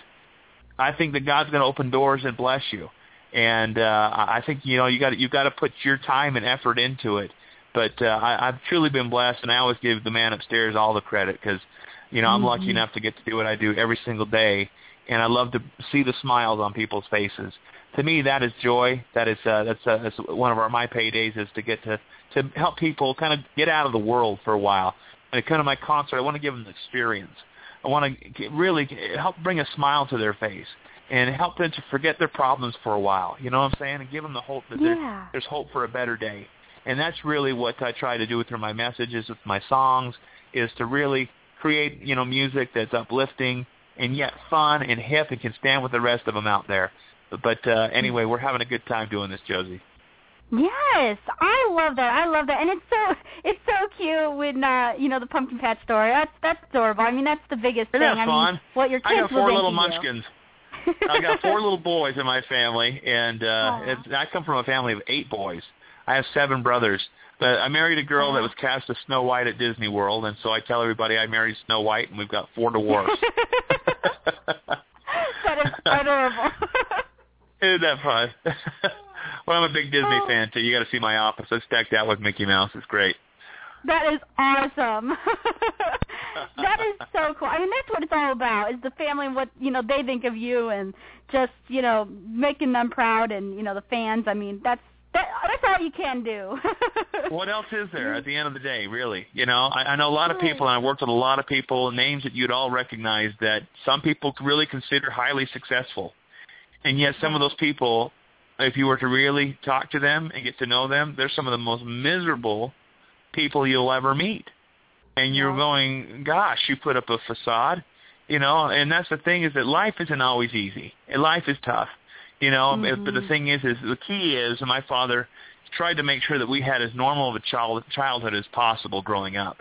I think that God's going to open doors and bless you. And uh, I think, you know, you got you've got to put your time and effort into it. But uh, I, I've truly been blessed, and I always give the man upstairs all the credit, because, you know, I'm mm-hmm. lucky enough to get to do what I do every single day, and I love to see the smiles on people's faces. To me, that is joy. That is uh, that's, uh, that's one of our my paydays, is to get to to help people kind of get out of the world for a while. And kind of my concert, I want to give them the experience. I want to get, really help bring a smile to their face and help them to forget their problems for a while. You know what I'm saying? And give them the hope that yeah. there, there's hope for a better day. And that's really what I try to do through my messages, with my songs, is to really create, you know, music that's uplifting and yet fun and hip and can stand with the rest of them out there. But uh, anyway, we're having a good time doing this, Josie. Yes, I love that. I love that, and it's so it's so cute when uh, you know, the pumpkin patch story. That's that's adorable. I mean, that's the biggest Isn't thing. That I fun? mean, what your kids I got four little you. munchkins. I got four little boys in my family, and uh, it's, I come from a family of eight boys. I have seven brothers, but I married a girl that was cast as Snow White at Disney World, and so I tell everybody I married Snow White, and we've got four dwarfs. That is adorable. Isn't that fun? Well, I'm a big Disney oh. fan, too. You got to see my office. It's decked out with Mickey Mouse. It's great. That is awesome. That is so cool. I mean, that's what it's all about, is the family and what, you know, they think of you, and just, you know, making them proud, and, you know, the fans. I mean, that's That, that's all you can do. What else is there at the end of the day, really? You know, I, I know a lot of people, and I worked with a lot of people, names that you'd all recognize, that some people really consider highly successful. And yet some of those people, if you were to really talk to them and get to know them, they're some of the most miserable people you'll ever meet. And you're yeah. going, gosh, you put up a facade, you know, and that's the thing, is that life isn't always easy. And life is tough. You know, mm-hmm. but the thing is, is the key is, my father tried to make sure that we had as normal of a child, childhood as possible growing up.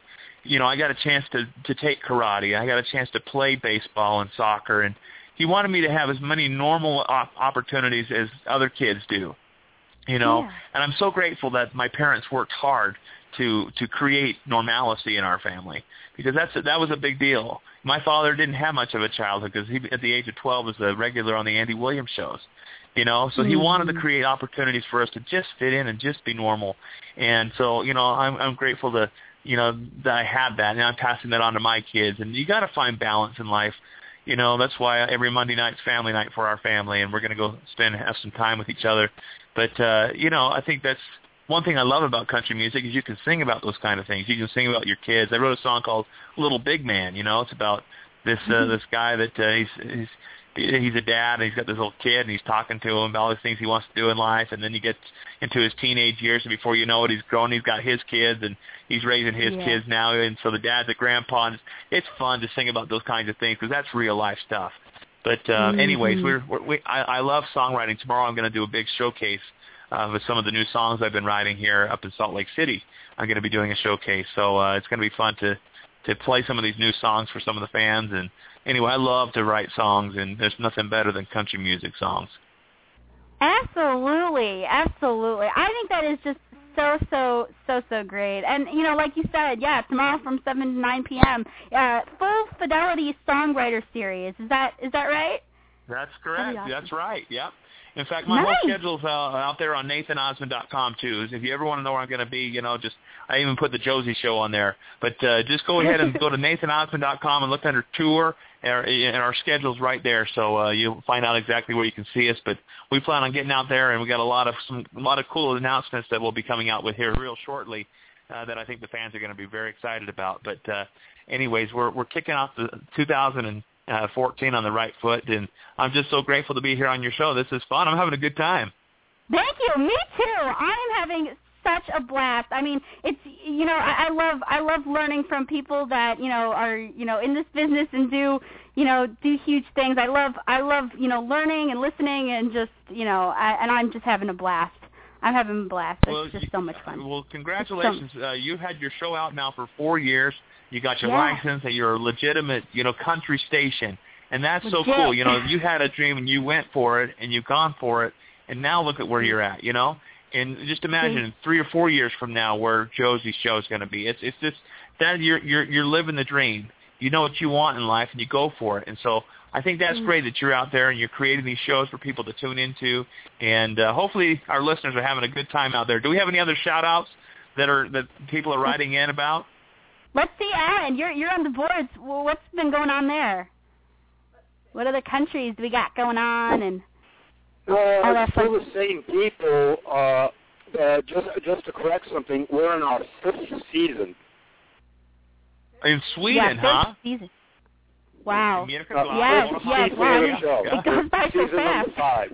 you know, I got a chance to, to take karate. I got a chance to play baseball and soccer, and he wanted me to have as many normal op- opportunities as other kids do, you know. Yeah. And I'm so grateful that my parents worked hard to to create normalcy in our family, because that's that was a big deal. My father didn't have much of a childhood because he, at the age of twelve, was a regular on the Andy Williams shows, you know. So mm-hmm. he wanted to create opportunities for us to just fit in and just be normal. And so, you know, I'm I'm grateful to, you know, that I had that, and I'm passing that on to my kids. And you got to find balance in life. You know, that's why every Monday night's family night for our family, and we're going to go spend have some time with each other. But, uh, you know, I think that's one thing I love about country music is you can sing about those kind of things. You can sing about your kids. I wrote a song called Little Big Man, you know. It's about this uh, this guy that uh, he's, he's he's a dad, and he's got this little kid, and he's talking to him about all these things he wants to do in life, and then he gets into his teenage years, and before you know it, he's grown, he's got his kids, and he's raising his yeah. kids now, and so the dad's a grandpa, and it's fun to sing about those kinds of things, because that's real life stuff. But uh, mm-hmm. anyways, we're, we're, we I, I love songwriting. Tomorrow I'm going to do a big showcase uh, with some of the new songs I've been writing here up in Salt Lake City. I'm going to be doing a showcase, so uh, it's going to be fun to to play some of these new songs for some of the fans. And anyway, I love to write songs, and there's nothing better than country music songs. Absolutely, absolutely. I think that is just so, so, so, so great. And, you know, like you said, yeah, tomorrow from seven to nine p.m., uh, Full Fidelity Songwriter Series. Is that is that right? That's correct. Awesome. That's right, yep. In fact, my nice. whole schedule's uh, out there on Nathan Osmond dot com, too. If you ever want to know where I'm going to be, you know, just I even put the Josie Show on there. But uh, just go ahead and go to Nathan Osmond dot com and look under tour, and our, and our schedule's right there, so uh, you'll find out exactly where you can see us. But we plan on getting out there, and we got a lot of some a lot of cool announcements that we'll be coming out with here real shortly uh, that I think the fans are going to be very excited about. But uh, anyways, we're we're kicking off the two thousand fourteen on the right foot, and I'm just so grateful to be here on your show. This is fun. I'm having a good time. Thank you. Me too. I am having such a blast. I mean, it's you know, I, I love I love learning from people that you know are you know in this business and do you know do huge things. I love I love you know learning and listening and just you know I, and I'm just having a blast. I'm having a blast. It's well, just you, so much fun. Well, congratulations. So, uh, you've had your show out now for four years. You got your yeah. license, and you're a legitimate, you know, country station, and that's Legit. so cool. You know, you had a dream and you went for it, and you've gone for it, and now look at where you're at. You know, and just imagine three or four years from now where Josie's show is going to be. It's it's just that you're you're you're living the dream. You know what you want in life, and you go for it. And so I think that's mm-hmm. great that you're out there and you're creating these shows for people to tune into, and uh, hopefully our listeners are having a good time out there. Do we have any other shout-outs that are that people are writing in about? Let's see, Aaron, you're you're on the boards. Well, what's been going on there? What other countries do we got going on? And uh, all that still fun? the same people. Uh, uh, just just to correct something, we're in our fifth season. In Sweden, yeah, huh? Season. Wow. Uh, yes, yes, wow. Yeah. It goes by so Season fast. number five.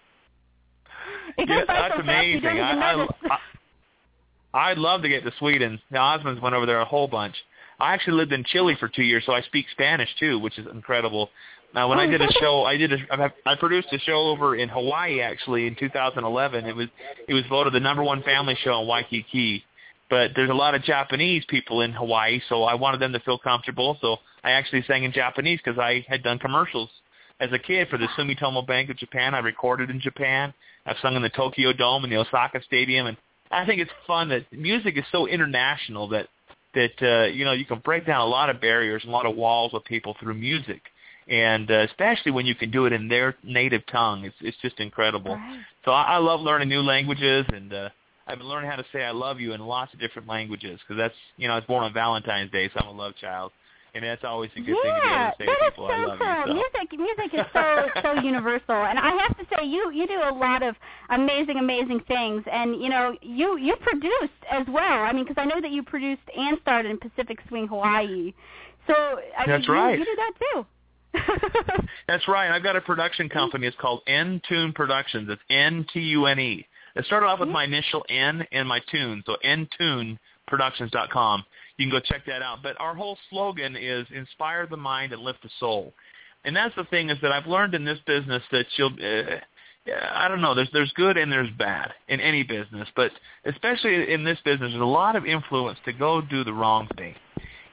It goes Yeah, by that's so amazing. fast, you don't even I, notice. I, I, I'd love to get to Sweden. The Osmonds went over there a whole bunch. I actually lived in Chile for two years, so I speak Spanish too, which is incredible. Now, when oh, I did a really? show, I did a, I produced a show over in Hawaii actually in two thousand eleven. It was it was voted the number one family show in Waikiki. But there's a lot of Japanese people in Hawaii, so I wanted them to feel comfortable. So I actually sang in Japanese because I had done commercials as a kid for the Sumitomo Bank of Japan. I recorded in Japan. I've sung in the Tokyo Dome and the Osaka Stadium, and I think it's fun that music is so international that that uh, you know you can break down a lot of barriers, a lot of walls with people through music, and uh, especially when you can do it in their native tongue. It's it's just incredible. Right. So I, I love learning new languages, and uh, I've been learning how to say I love you in lots of different languages because that's, you know, I was born on Valentine's Day, so I'm a love child. And that's always a good yeah, thing to be able to say to people, so I love cool. you. So. Music, music is so so universal, and I have to say, you you do a lot of amazing, amazing things, and you know, you you produced as well. I mean, because I know that you produced and started in Pacific Swing Hawaii, so I that's mean, right. You, you do that too. That's right. I've got a production company. It's called N-Tune Productions. It's N T U N E. It started off with my initial N and my tune, so N Tune Productions dot com. You can go check that out. But our whole slogan is inspire the mind and lift the soul. And that's the thing is that I've learned in this business that you'll, uh, I don't know, there's there's good and there's bad in any business. But especially in this business, there's a lot of influence to go do the wrong thing.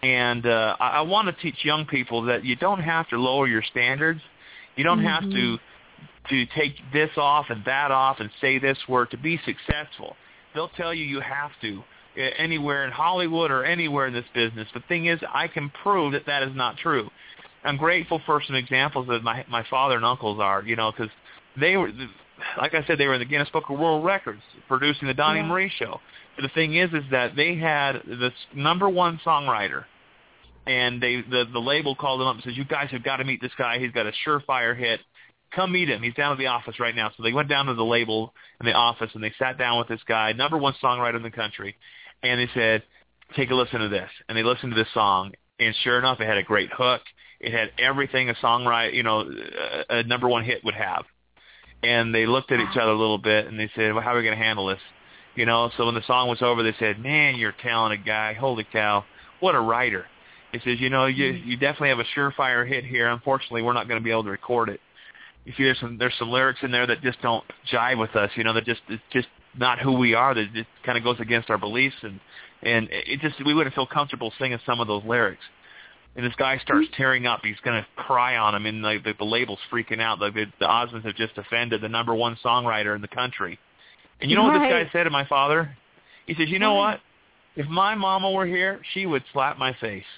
And uh, I, I want to teach young people that you don't have to lower your standards. You don't mm-hmm. have to to take this off and that off and say this word to be successful. They'll tell you you have to anywhere in Hollywood or anywhere in this business. The thing is, I can prove that that is not true. I'm grateful for some examples that my my father and uncles are, you know, because they were, like I said, they were in the Guinness Book of World Records producing the Donnie yeah. Marie Show. But the thing is, is that they had this number one songwriter, and they the the label called them up and says, "You guys have got to meet this guy. He's got a surefire hit. Come meet him. He's down at the office right now." So they went down to the label in the office, and they sat down with this guy, number one songwriter in the country, and they said, "Take a listen to this." And they listened to this song, and sure enough, it had a great hook. It had everything a songwriter, you know, a, a number one hit would have. And they looked at each other a little bit, and they said, "Well, how are we going to handle this?" You know, so when the song was over, they said, "Man, you're a talented guy. Holy cow, what a writer." He says, "You know, you you definitely have a surefire hit here. Unfortunately, we're not going to be able to record it. You see, there's some there's some lyrics in there that just don't jive with us. You know, that just it's just not who we are. That just kind of goes against our beliefs, and and it just we wouldn't feel comfortable singing some of those lyrics." And this guy starts tearing up. He's going to cry on him, and the, the, the label's freaking out. The, the, the Osmonds have just offended the number one songwriter in the country. And you know right. what this guy said to my father? He says, "You know what? If my mama were here, she would slap my face."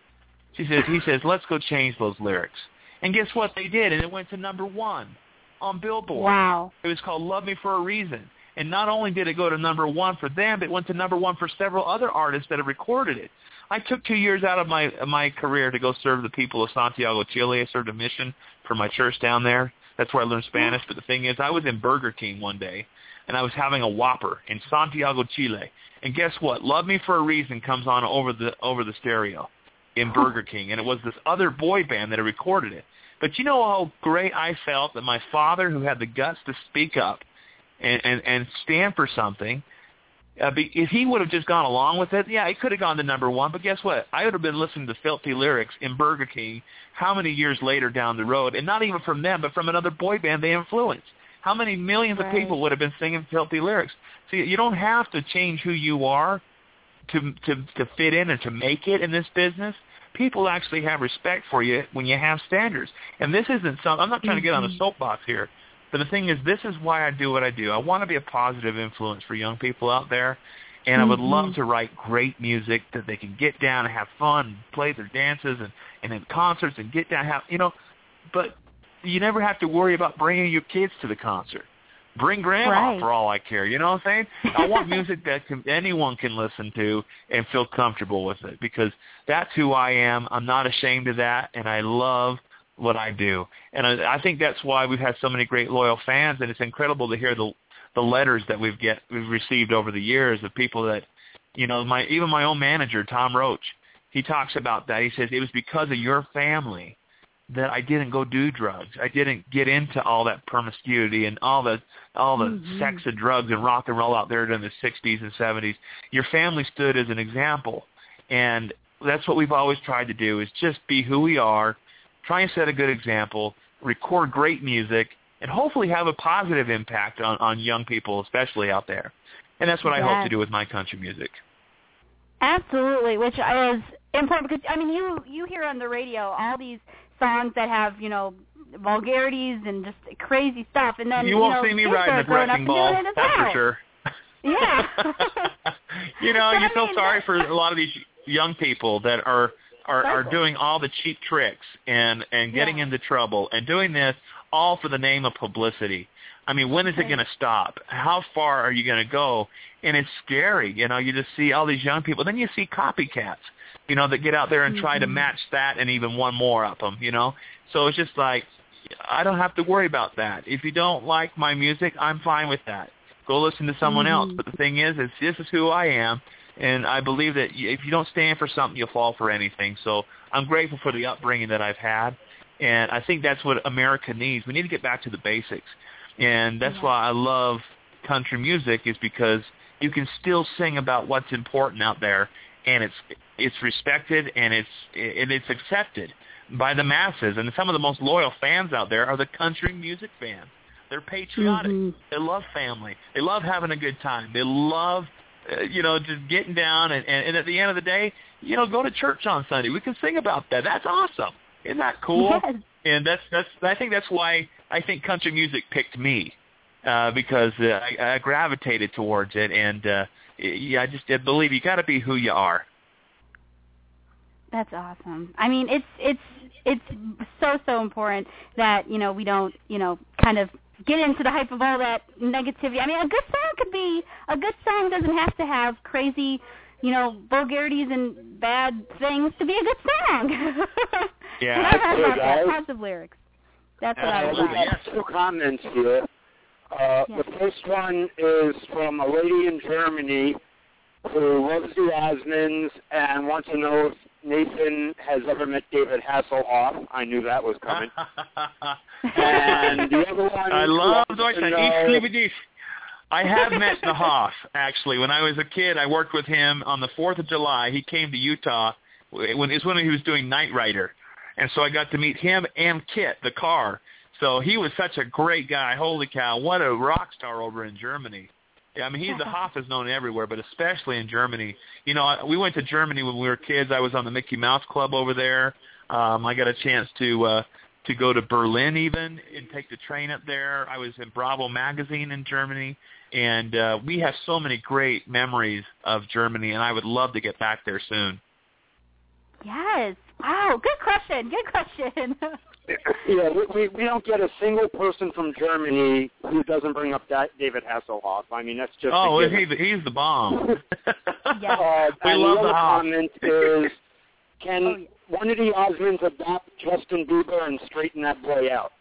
She says, he says, "Let's go change those lyrics." And guess what? They did, and it went to number one on Billboard. Wow. It was called "Love Me for a Reason." And not only did it go to number one for them, it went to number one for several other artists that have recorded it. I took two years out of my my career to go serve the people of Santiago, Chile. I served a mission for my church down there. That's where I learned Spanish. But the thing is, I was in Burger King one day, and I was having a Whopper in Santiago, Chile. And guess what? "Love Me for a Reason" comes on over the over the stereo in Burger King. And it was this other boy band that had recorded it. But you know how great I felt that my father, who had the guts to speak up and, and, and stand for something, Uh, be, if he would have just gone along with it, yeah, it could have gone to number one. But guess what? I would have been listening to filthy lyrics in Burger King how many years later down the road, and not even from them, but from another boy band they influenced. How many millions right. of people would have been singing filthy lyrics? See, you don't have to change who you are to to to fit in and to make it in this business. People actually have respect for you when you have standards. And this isn't some. I'm not trying mm-hmm. to get on a soapbox here. But the thing is, this is why I do what I do. I want to be a positive influence for young people out there, and mm-hmm. I would love to write great music that they can get down and have fun, and play their dances, and, and in concerts, and get down, have, you know, but you never have to worry about bringing your kids to the concert. Bring grandma right. for all I care, you know what I'm saying? I want music that can, anyone can listen to and feel comfortable with it, because that's who I am. I'm not ashamed of that, and I love what I do. And I, I think that's why we've had so many great loyal fans, and it's incredible to hear the the letters that we've get we've received over the years of people that, you know, my even my own manager, Tom Roach, he talks about that. He says, "It was because of your family that I didn't go do drugs. I didn't get into all that promiscuity and all the all the mm-hmm. sex and drugs and rock and roll out there in the sixties and seventies. Your family stood as an example." And that's what we've always tried to do, is just be who we are, try and set a good example, record great music, and hopefully have a positive impact on, on young people, especially out there. And that's what yes. I hope to do with my country music. Absolutely, which is important because, I mean, you, you hear on the radio all these songs that have, you know, vulgarities and just crazy stuff. And then, you won't you know, see me riding the wrecking ball, that's well. for sure. Yeah. You know, but you're I so mean, sorry for a lot of these young people that are are, are doing all the cheap tricks and, and getting yeah. into trouble and doing this all for the name of publicity. I mean, when is it going to stop? How far are you going to go? And it's scary. You know, you just see all these young people. Then you see copycats, you know, that get out there and mm-hmm. try to match that and even one more of them, you know. So it's just like, I don't have to worry about that. If you don't like my music, I'm fine with that. Go listen to someone mm-hmm. else. But the thing is, is this is who I am. And I believe that if you don't stand for something, you'll fall for anything. So I'm grateful for the upbringing that I've had. And I think that's what America needs. We need to get back to the basics. And that's yeah. why I love country music, is because you can still sing about what's important out there, and it's it's respected and it's and it's accepted by the masses. And some of the most loyal fans out there are the country music fans. They're patriotic. Mm-hmm. They love family. They love having a good time. They love, uh, you know, just getting down. And, and, and at the end of the day, you know, go to church on Sunday. We can sing about that. That's awesome. Isn't that cool? Yes. And that's that's. I think that's why I think country music picked me, uh, because uh, I, I gravitated towards it, and uh, yeah, I just I believe you got to be who you are. That's awesome. I mean, it's it's it's so so important that you know we don't you know kind of get into the hype of all that negativity. I mean, a good song could be a good song doesn't have to have crazy, you know, vulgarities and bad things to be a good song. Yeah, that's good, about that. guys. Positive lyrics. That's what Absolutely, I We would have two comments here. Uh, Yes. The first one is from a lady in Germany who loves the Osmonds and wants to know if Nathan has ever met David Hasselhoff. I knew that was coming. And the other one... I love wants to Deutschland. know- Ich liebe dich. I have met the Hoff, actually. When I was a kid, I worked with him on the fourth of July. He came to Utah. When, it was when he was doing Knight Rider. And so I got to meet him and Kit, the car. So he was such a great guy. Holy cow, what a rock star over in Germany. Yeah, I mean, he's the Hoff is known everywhere, but especially in Germany. You know, we went to Germany when we were kids. I was on the Mickey Mouse Club over there. Um, I got a chance to uh, to go to Berlin even and take the train up there. I was in Bravo magazine in Germany, and uh, we have so many great memories of Germany, and I would love to get back there soon. Yes. Wow. Good question. Good question. Yeah, we, we we don't get a single person from Germany who doesn't bring up that David Hasselhoff. I mean, that's just Oh, a he's, given. he's the bomb. Yes. Uh, We and love the the other Hoff. comment is, can Oh, yeah. one of the Osmonds adopt Justin Bieber and straighten that boy out?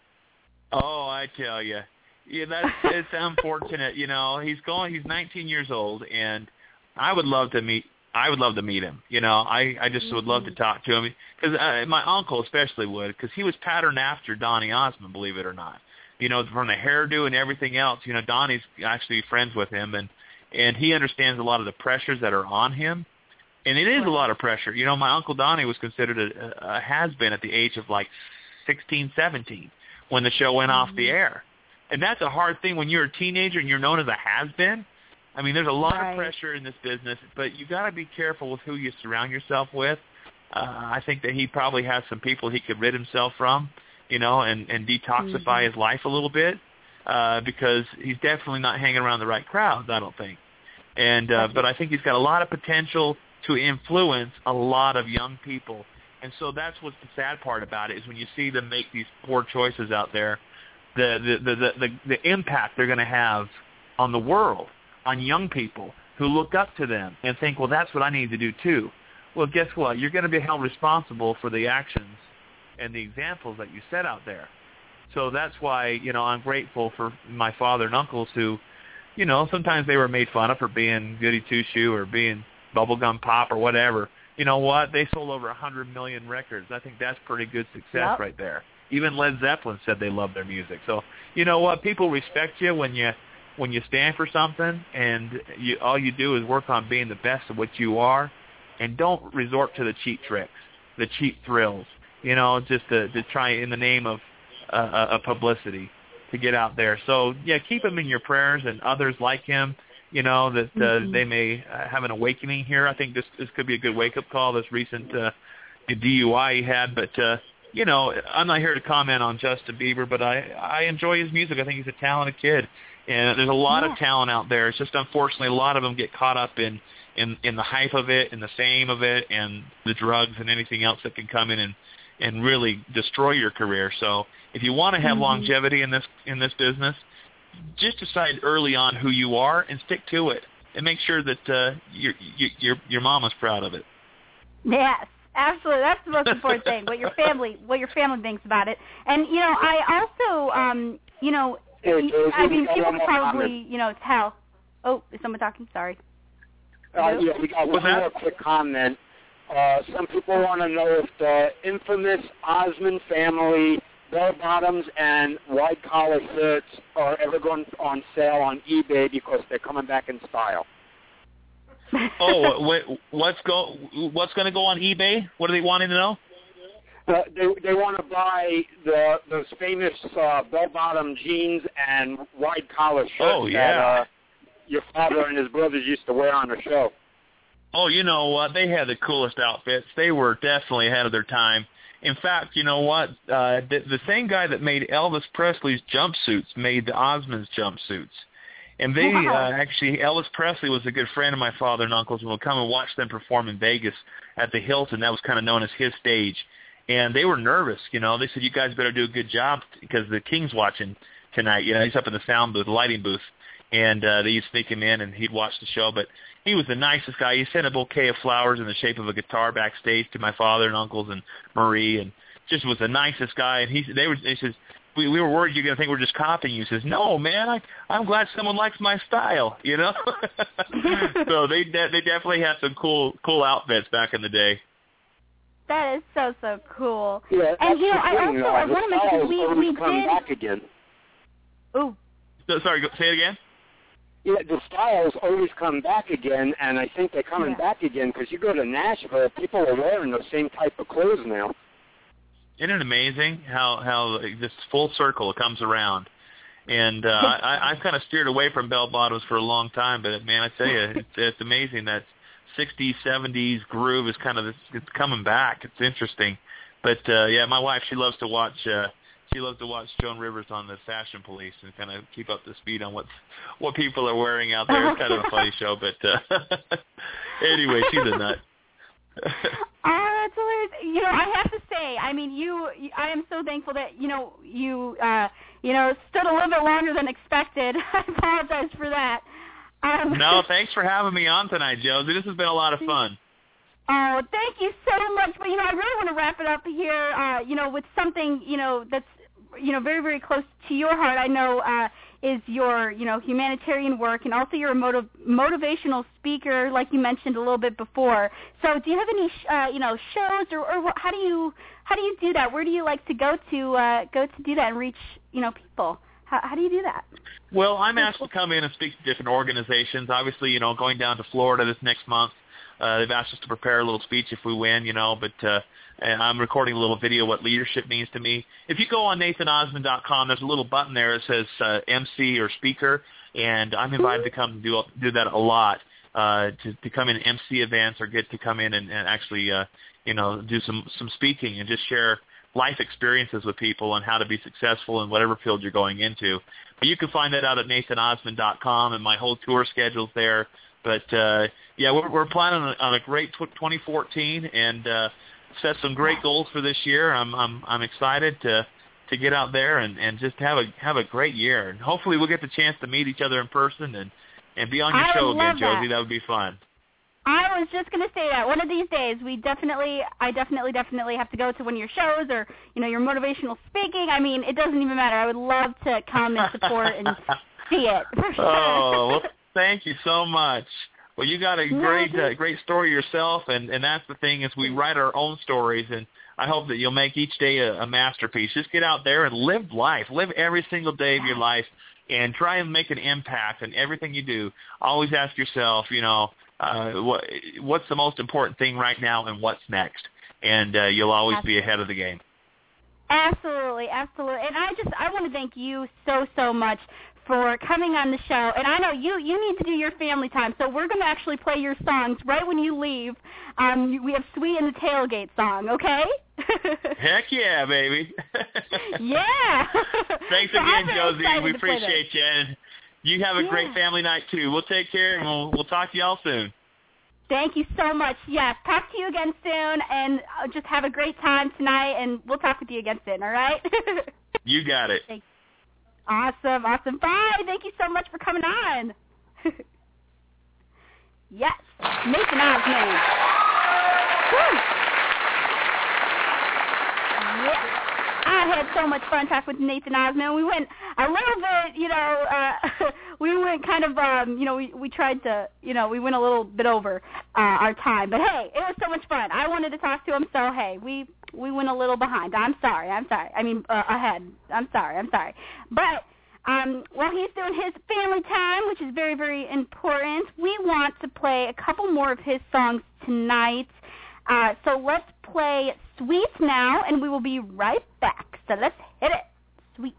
Oh, I tell you, yeah, that's it's unfortunate. You know, he's going. He's nineteen years old, and I would love to meet. I would love to meet him. You know, I I just would love to talk to him because uh, my uncle especially would, because he was patterned after Donny Osmond, believe it or not. You know, from the hairdo and everything else. You know, Donnie's actually friends with him, and and he understands a lot of the pressures that are on him. And it is a lot of pressure. You know, my Uncle Donnie was considered a, a has-been at the age of like sixteen, seventeen when the show went off the air. And that's a hard thing when you're a teenager and you're known as a has-been. I mean, there's a lot Right. of pressure in this business, but you got to be careful with who you surround yourself with. Uh, I think that he probably has some people he could rid himself from, you know, and, and detoxify Mhm. his life a little bit uh, because he's definitely not hanging around the right crowds, I don't think. And uh, But I think he's got a lot of potential to influence a lot of young people. And so that's what's the sad part about it, is when you see them make these poor choices out there, the the the, the, the impact they're going to have on the world, on young people who look up to them and think, well, that's what I need to do too. Well, guess what? You're going to be held responsible for the actions and the examples that you set out there. So that's why, you know, I'm grateful for my father and uncles who, you know, sometimes they were made fun of for being goody two-shoe or being bubblegum pop or whatever. You know what? They sold over one hundred million records. I think that's pretty good success Yep. right there. Even Led Zeppelin said they love their music. So, you know what? People respect you when you when you stand for something, and you, all you do is work on being the best of what you are, and don't resort to the cheap tricks, the cheap thrills, you know, just to, to try in the name of uh, a publicity to get out there. So, yeah, keep him in your prayers and others like him, you know, that uh, Mhm. they may uh, have an awakening here. I think this this could be a good wake-up call, this recent uh, D U I he had. But, uh, you know, I'm not here to comment on Justin Bieber, but I, I enjoy his music. I think he's a talented kid. And there's a lot Yeah. of talent out there. It's just unfortunately a lot of them get caught up in, in, in the hype of it and the fame of it and the drugs and anything else that can come in and, and really destroy your career. So if you want to have Mhm. longevity in this in this business, just decide early on who you are and stick to it, and make sure that uh, your your your mama's proud of it. Yes, absolutely. That's the most important thing. What your family, what your family thinks about it. And you know, I also, um, you know, Hey, Josie, I mean, we got people one could more probably, comment. you know, tell. Oh, is someone talking? Sorry. Uh, Hello? yeah, we got What's one that? more quick comment. Uh, some people want to know if the infamous Osmond family bell-bottoms and wide-collar shirts are ever going on sale on eBay because they're coming back in style. Oh, wait, what's go what's going to go on eBay? What are they wanting to know? Uh, they they want to buy the those famous uh, bell-bottom jeans and wide-collar shirts Oh, that yeah. uh, your father and his brothers used to wear on the show. Oh, you know what? They had the coolest outfits. They were definitely ahead of their time. In fact, you know what? Uh, the, the same guy that made Elvis Presley's jumpsuits made the Osmonds jumpsuits. And they wow. uh, actually, Elvis Presley was a good friend of my father and uncle's, and would come and watch them perform in Vegas at the Hilton. That was kind of known as his stage. And they were nervous, you know. They said, you guys better do a good job because the King's watching tonight. You know, he's up in the sound booth, the lighting booth. And uh, they used to sneak him in, and he'd watch the show. But he was the nicest guy. He sent a bouquet of flowers in the shape of a guitar backstage to my father and uncles and Marie, and just was the nicest guy. And he, they were, he says, we, we were worried you're going to think we're just copying you. He says, no, man, I, I'm glad someone likes my style, you know. So they de- they definitely had some cool cool outfits back in the day. That is so so cool. Yeah, and you know, the I thing, also uh, I want to mention we we come did. back again. Ooh. So, sorry, go, say it again. Yeah, the styles always come back again, and I think they're coming yeah. back again because you go to Nashville, people are wearing the same type of clothes now. Isn't it amazing how how this full circle comes around? And uh, I, I've kind of steered away from bell bottoms for a long time, but man, I tell you, it's, it's amazing that sixties, seventies groove is kind of it's coming back. It's interesting, but uh, yeah, my wife she loves to watch. Uh, She loves to watch Joan Rivers on the Fashion Police and kind of keep up to speed on what what people are wearing out there. It's kind of a funny show, but uh, anyway, she's a nut. Oh, that's hilarious. You know, I have to say, I mean, you, I am so thankful that, you know, you, uh, you know, stood a little bit longer than expected. I apologize for that. Um, no, thanks for having me on tonight, Josie. This has been a lot of fun. Oh, thank you so much. But, you know, I really want to wrap it up here, uh, you know, with something, you know, that's, you know, very, very close to your heart, I know, uh, is your, you know, humanitarian work, and also you're a motiv- motivational speaker, like you mentioned a little bit before. So do you have any, sh- uh, you know, shows, or, or how do you how do you do that? Where do you like to go to uh, go to do that and reach, you know, people? How, how do you do that? Well, I'm asked to come in and speak to different organizations. Obviously, you know, going down to Florida this next month. Uh, they've asked us to prepare a little speech if we win, you know, but uh, and I'm recording a little video what leadership means to me. If you go on Nathan Osmond dot com, there's a little button there that says uh, M C or speaker, and I'm invited to come do do that a lot, uh, to, to come in and M C events or get to come in and, and actually, uh, you know, do some, some speaking and just share life experiences with people on how to be successful in whatever field you're going into. But you can find that out at Nathan Osmond dot com, and my whole tour schedule's there. But, uh, yeah, we're, we're planning on a, on a great twenty fourteen and uh, set some great goals for this year. I'm I'm I'm excited to to get out there and, and just have a have a great year. And hopefully we'll get the chance to meet each other in person and, and be on your I show again, that. Josie. That would be fun. I was just going to say that. One of these days, we definitely, I definitely, definitely have to go to one of your shows or, you know, your motivational speaking. I mean, it doesn't even matter. I would love to come and support and see it, for sure. Oh, well, thank you so much. Well, you got a great uh, great story yourself, and, and that's the thing is we write our own stories, and I hope that you'll make each day a, a masterpiece. Just get out there and live life. Live every single day of your life and try and make an impact in everything you do. Always ask yourself, you know, uh, what what's the most important thing right now and what's next, and uh, you'll always be ahead of the game. Absolutely, absolutely. And I just, I want to thank you so, so much for coming on the show. And I know you, you need to do your family time, so we're going to actually play your songs right when you leave. Um, we have Sweet in the Tailgate song, okay? Heck yeah, baby. Yeah. Thanks so again, Josie. We appreciate this. you. And you have a yeah. great family night, too. We'll take care, and we'll, we'll talk to y'all soon. Thank you so much. Yes, talk to you again soon, and uh, just have a great time tonight, and we'll talk with you again soon, all right? You got it. Thanks. Awesome, awesome. Bye. Thank you so much for coming on. Yes, Nathan Osmond. Woo. Yeah. I had so much fun talking with Nathan Osmond. We went a little bit, you know, uh, we went kind of, um, you know, we, we tried to, you know, we went a little bit over uh, our time. But, hey, it was so much fun. I wanted to talk to him, so, hey, we we went a little behind. I'm sorry. I'm sorry. I mean, uh, ahead. I'm sorry. I'm sorry. But um, while he's doing his family time, which is very, very important, we want to play a couple more of his songs tonight. Uh, so let's play Sweet now, and we will be right back. So let's hit it. Sweet.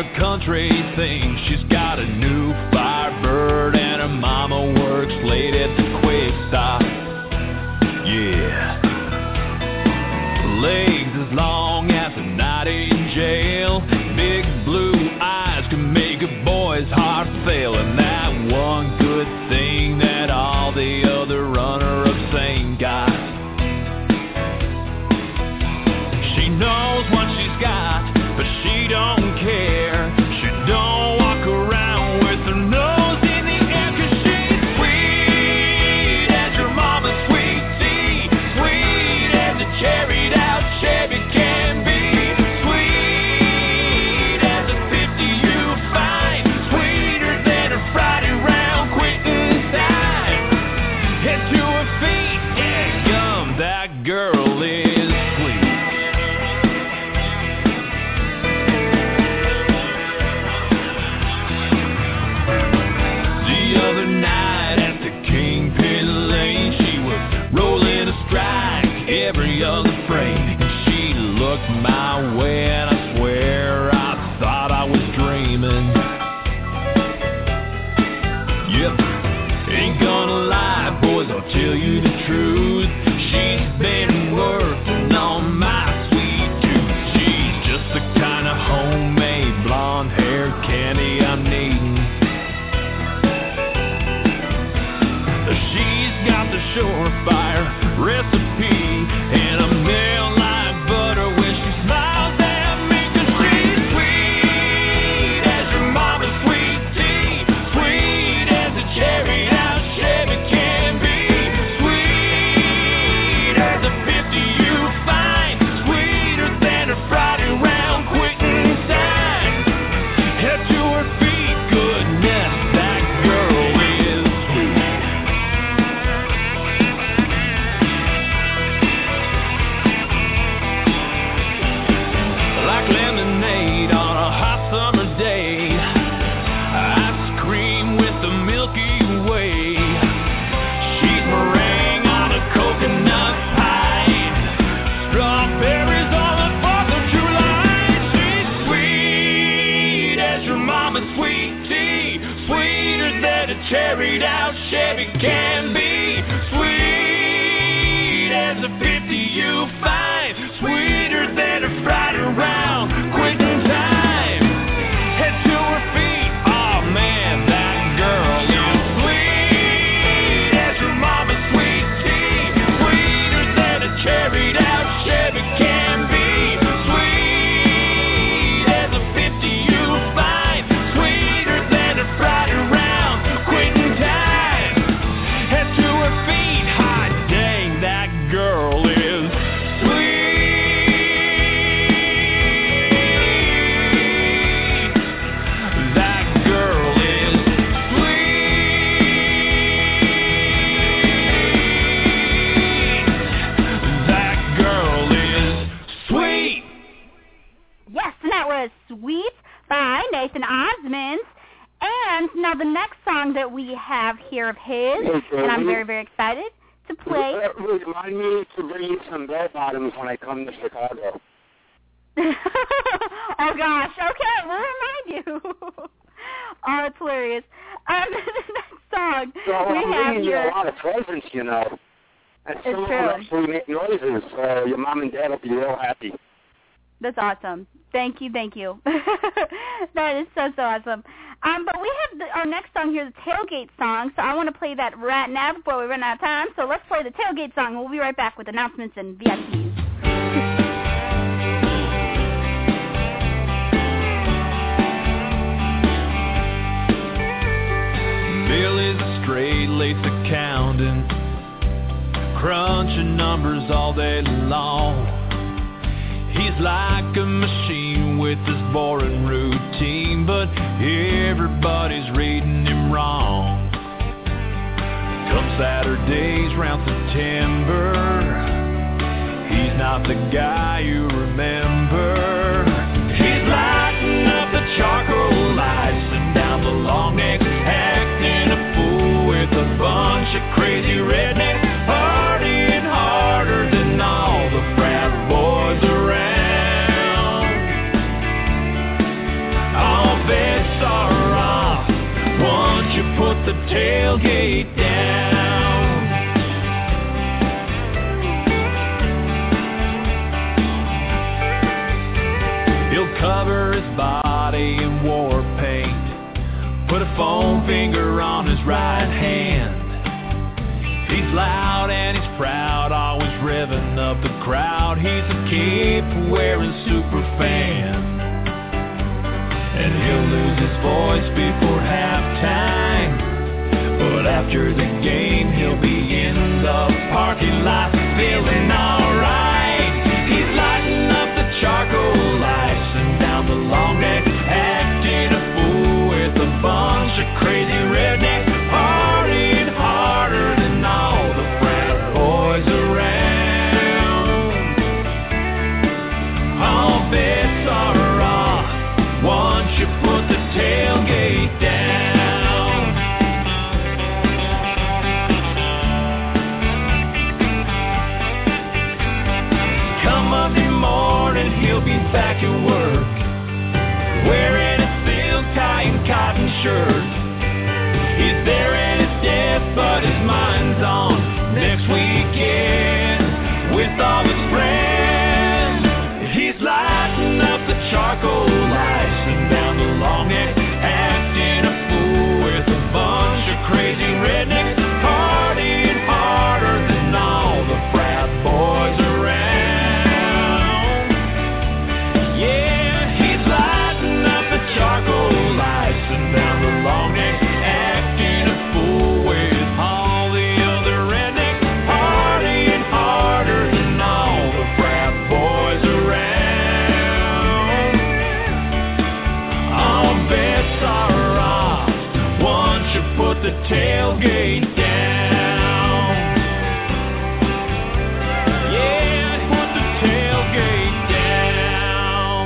a country thing. She's got a new Firebird and her mama works late at the quick stop. Yeah. Legs as long as a night in jail. Big blue eyes can make a boy's heart fail. And that one good thing that all the other runner-ups ain't got. She knows what she's got, but she don't care. She don't walk around with her nose in the air, 'cause she's sweet as your mama's sweet tea, sweet as a cherried out Chevy can be, sweet as a fifty you find, sweeter than a Friday round quitting time. Head to her feet and gum, that girl is sweet. The other night at the Kingpin Lane, she was rolling a strike, every other frame. And she looked my way and I swear I thought I was dreaming. Yep, ain't gonna lie, boys, I'll tell you the truth. She's been working on my sweet tooth. She's just the kind of homemade blonde-haired candy I'm needing. She's got the surefire recipe and a melt like butter when she smiles at me, 'cause she's sweet as your mama's sweet tea, sweet as a cherry out Chevy can be, sweet as a fifty you find, sweeter than a Friday round quitting sign. Head to her feet, goodness, that girl is sweet. Like lemonade on a hot summer day, ice cream with the Milky Way. She's meringue on a coconut pie, strawberries on the fourth of July. She's sweet as your mama's sweet tea, sweeter than a cherried out Chevy can be, sweet as a fifty you find, sweeter than a Friday round quitting time. Head to her feet, oh man, that girl is sweet as your mama's sweet tea, sweeter than a cherried out Chevy can be, sweet as a fifty you find, sweeter than a Friday round quitting time. Head to her feet, hot dang, that girl is sweet. That girl is sweet. That girl is sweet. Yes, and that was Sweet by Nathan Osmonds. And now the next song that we have here of his, and I'm very, very excited to play. Uh, Remind me to bring you some bell bottoms when I come to Chicago. Oh gosh, okay, we'll remind you. Oh, it's hilarious. Um, the next song So we I'm have bringing you a here. lot of presents, you know. And It's some of them true. actually make noises, so your mom and dad will be real happy. That's awesome. Thank you, thank you. That is so, so awesome. Um, but we have the, our next song here, the Tailgate song, so I want to play that right now before we run out of time. So let's play the Tailgate song. We'll be right back with announcements and V I Ps. Billy's a straight-laced accountant, crunching numbers all day long. He's like a machine with his boring routine, but everybody's reading him wrong. Come Saturdays round September, he's not the guy you remember. He's lighting up the charcoal lights and down the long neck, acting a fool with a bunch of crazy rednecks, partying harder than all the frat boys around. On tailgate down. He'll cover his body in war paint, put a foam finger on his right hand. He's loud and he's proud, always revving up the crowd. He's a cape-wearing super fan, and he'll lose his voice before halftime. But after the game, he'll be in the parking lot feeling alright. He's lighting up the charcoal lights and down the long neck, acting a fool with a bunch of crazy rednecks, partying harder than all the frat boys around. All bets are off once you put the tailgate down. Come Monday morning, he'll be back at work, wearing a silk tie and cotton shirt. He's there and it's deaf, but his mind's on next weekend with all his friends. He's lighting up the charcoal lights and down the long neck, acting a fool with a bunch of crazy rednecks, partying harder than all the frat boys around. Yeah, he's lighting up the charcoal lights and down the long neck, acting a fool with all the other rednecks, partying harder than all the frat boys around. All bets are off once you put the tailgate down. Yeah, put the tailgate down.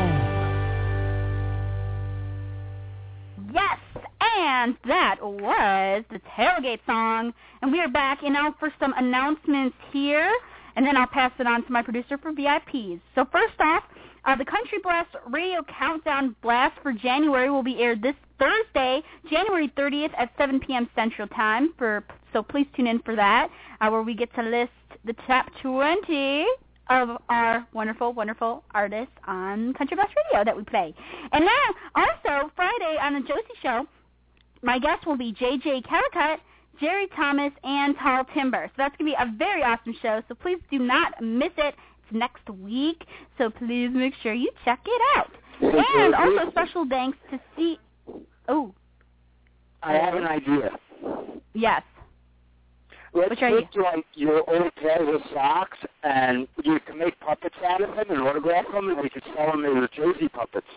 Yes, and that was the Tailgate song. And we are back, and now for some announcements here, and then I'll pass it on to my producer for V I Ps. So first off, uh, the Country Blast Radio Countdown Blast for January will be aired this Thursday, January thirtieth at seven p.m. Central Time. For so please tune in for that, uh, where we get to list the top twenty of our wonderful, wonderful artists on Country Blast Radio that we play. And now, also, Friday on the Josie Show, my guests will be J J Calicut, Jerry Thomas, and Tall Timber. So that's going to be a very awesome show, so please do not miss it. It's next week, so please make sure you check it out. And also special thanks to C... Oh. I have an idea. Yes. Let's Which are take like your old pairs of socks, and you can make puppets out of them and autograph them, and we could sell them as Josie puppets.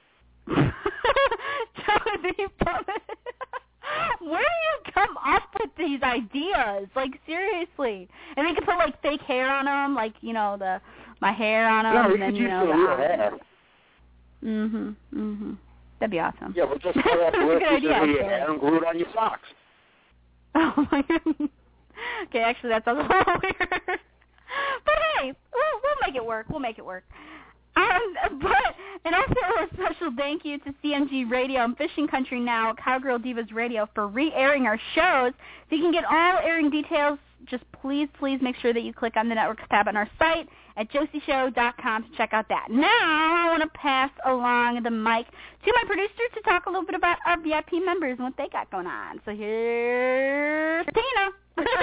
Josie puppets. Where do you come up with these ideas? Like, seriously. And we could put, like, fake hair on them, like, you know, the my hair on them. No, we and then, could you use know, the real hair. Mm-hmm, mm-hmm. That'd be awesome. Yeah, we'll just cut off the Good little pieces idea, of your actually. hair and glue it on your socks. Oh, my God. Okay, actually, that sounds a little weird. But, hey, we'll, we'll make it work. We'll make it work. Um, but, and also a special thank you to C M G Radio and Fishing Country Now, Cowgirl Divas Radio for re-airing our shows. So you can get all airing details. Just please, please make sure that you click on the networks tab on our site at josie show dot com to check out that. Now I want to pass along the mic to my producer to talk a little bit about our V I P members and what they got going on. So here's Tina.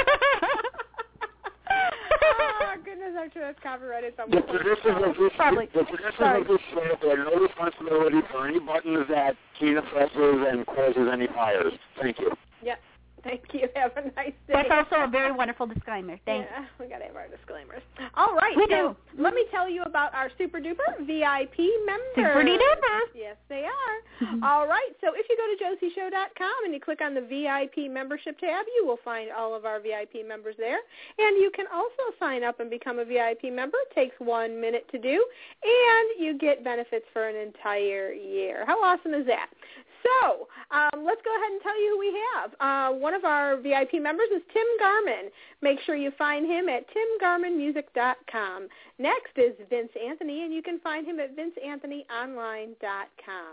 Oh, goodness, I'm sure that's copyrighted somewhere. The producers of this, Probably. the producers Sorry. of this show bear no responsibility for any buttons that Tina presses and causes any fires. Thank you. Yeah. Thank you. Have a nice day. That's also a very wonderful disclaimer. Thanks. Yeah, we got to have our disclaimers. All right. We so do. Let me tell you about our super duper V I P members. Super duper. Yes, they are. All right. So if you go to josie show dot com and you click on the V I P membership tab, you will find all of our V I P members there. And you can also sign up and become a V I P member. It takes one minute to do. And you get benefits for an entire year. How awesome is that? So um, let's go ahead and tell you who we have. Uh, one of our V I P members is Tim Garman. Make sure you find him at tim garman music dot com. Next is Vince Anthony, and you can find him at vince anthony online dot com.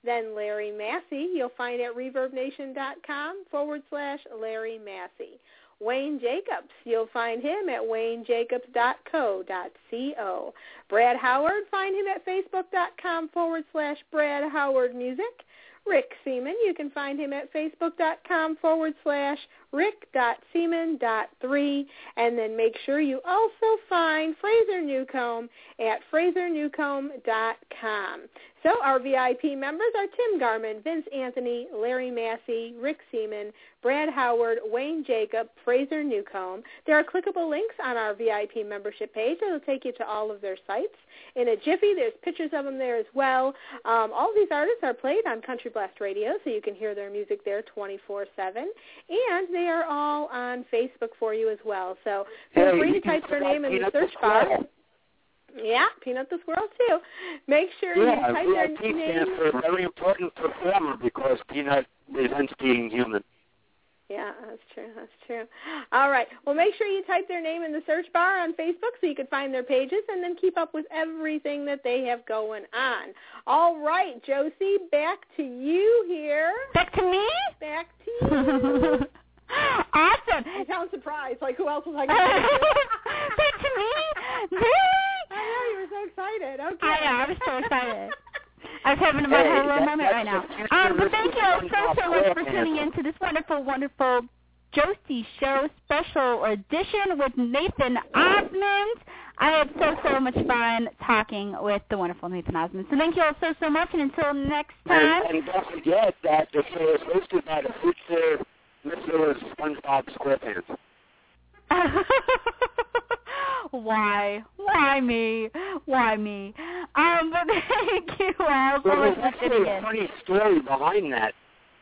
Then Larry Massey, you'll find at reverbnation.com forward slash Larry Massey. Wayne Jacobs, you'll find him at wayne jacobs dot co dot co. Brad Howard, find him at facebook.com forward slash Brad Howard Music. Rick Seaman, you can find him at facebook.com forward slash rick.seaman.3. And then make sure you also find Fraser Newcomb at fraser newcomb dot com. So our V I P members are Tim Garman, Vince Anthony, Larry Massey, Rick Seaman, Brad Howard, Wayne Jacob, Fraser Newcomb. There are clickable links on our V I P membership page that will take you to all of their sites. In a jiffy, there's pictures of them there as well. Um, all these artists are played on Country Blast Radio, so you can hear their music there twenty-four seven. And they are all on Facebook for you as well. So feel hey, free to type their name in the search bar. Yeah, Peanut the Squirrel, too. Make sure yeah, you type V I their P name. stands for a very important performer because Peanut resents being human. Yeah, that's true. That's true. All right. Well, make sure you type their name in the search bar on Facebook so you can find their pages and then keep up with everything that they have going on. All right, Josie, back to you here. Back to me? Back to you. Awesome. I sound surprised. Like, who else was I going to say? Back to me? Me? I know, you were so excited. Okay. I know, I was so excited. I was having a hey, little that, moment right now. Um, but thank you all so, so much for tuning in to this wonderful, wonderful Josie Show special edition with Nathan Osmond. I had so, so much fun talking with the wonderful Nathan Osmond. So thank you all so, so much, and until next time. And, and don't forget that the show is hosted by the future Mister SpongeBob SquarePants. Why? Why me? Why me? Um, but thank you all so well, much there's for actually tuning a in. funny story behind that.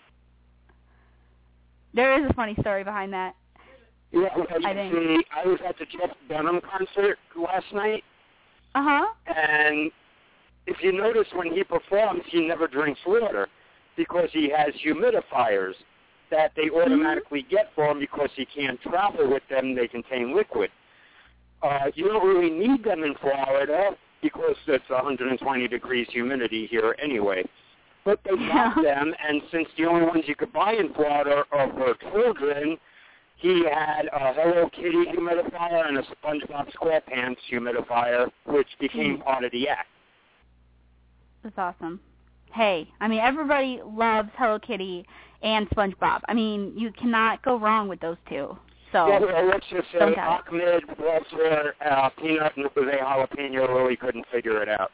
There is a funny story behind that. Yeah, I think. See, I was at the Jeff Dunham concert last night. Uh-huh. And if you notice when he performs, he never drinks water because he has humidifiers that they automatically mm-hmm. get for him because he can't travel with them. They contain liquid. Uh, you don't really need them in Florida because it's one hundred twenty degrees humidity here anyway. But they got yeah. them, and since the only ones you could buy in Florida are for children, he had a Hello Kitty humidifier and a SpongeBob SquarePants humidifier, which became mm. part of the act. That's awesome. Hey, I mean, everybody loves Hello Kitty and SpongeBob. I mean, you cannot go wrong with those two. So yeah, well, let's just say Ahmed, Walter, uh, Peanut, and Jose Jalapeno really couldn't figure it out.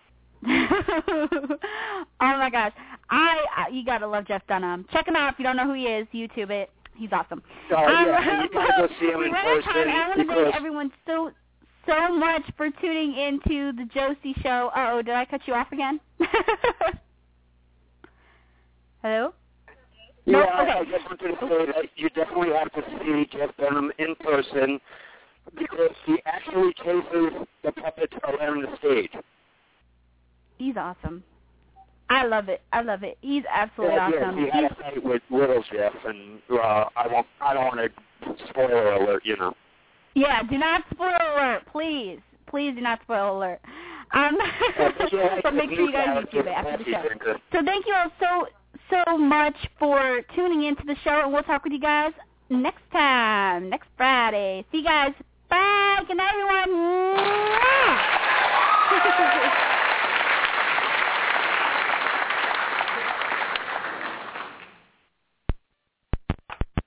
Oh my gosh, I, I you gotta love Jeff Dunham. Check him out if you don't know who he is. YouTube it. He's awesome. Oh um, yeah, you gotta go see him in person. I want to thank everyone so so much for tuning into the Josie Show. Uh oh, did I cut you off again? Hello? Yeah, no? I, Okay. I just wanted to say that you definitely have to see Jeff Dunham in person because he actually chases the puppets around the stage. He's awesome. I love it. I love it. He's absolutely yeah, awesome. Yeah, he had a fight with Little Jeff, and uh, I won't. I don't want to spoiler alert, you know. Yeah, do not spoil alert, please. Please do not spoil alert. Um, yeah, but make sure you guys YouTube it after the show. Drinker. So thank you all so so much for tuning into the show, and we'll talk with you guys next time, next Friday. See you guys. Bye. Good night, everyone.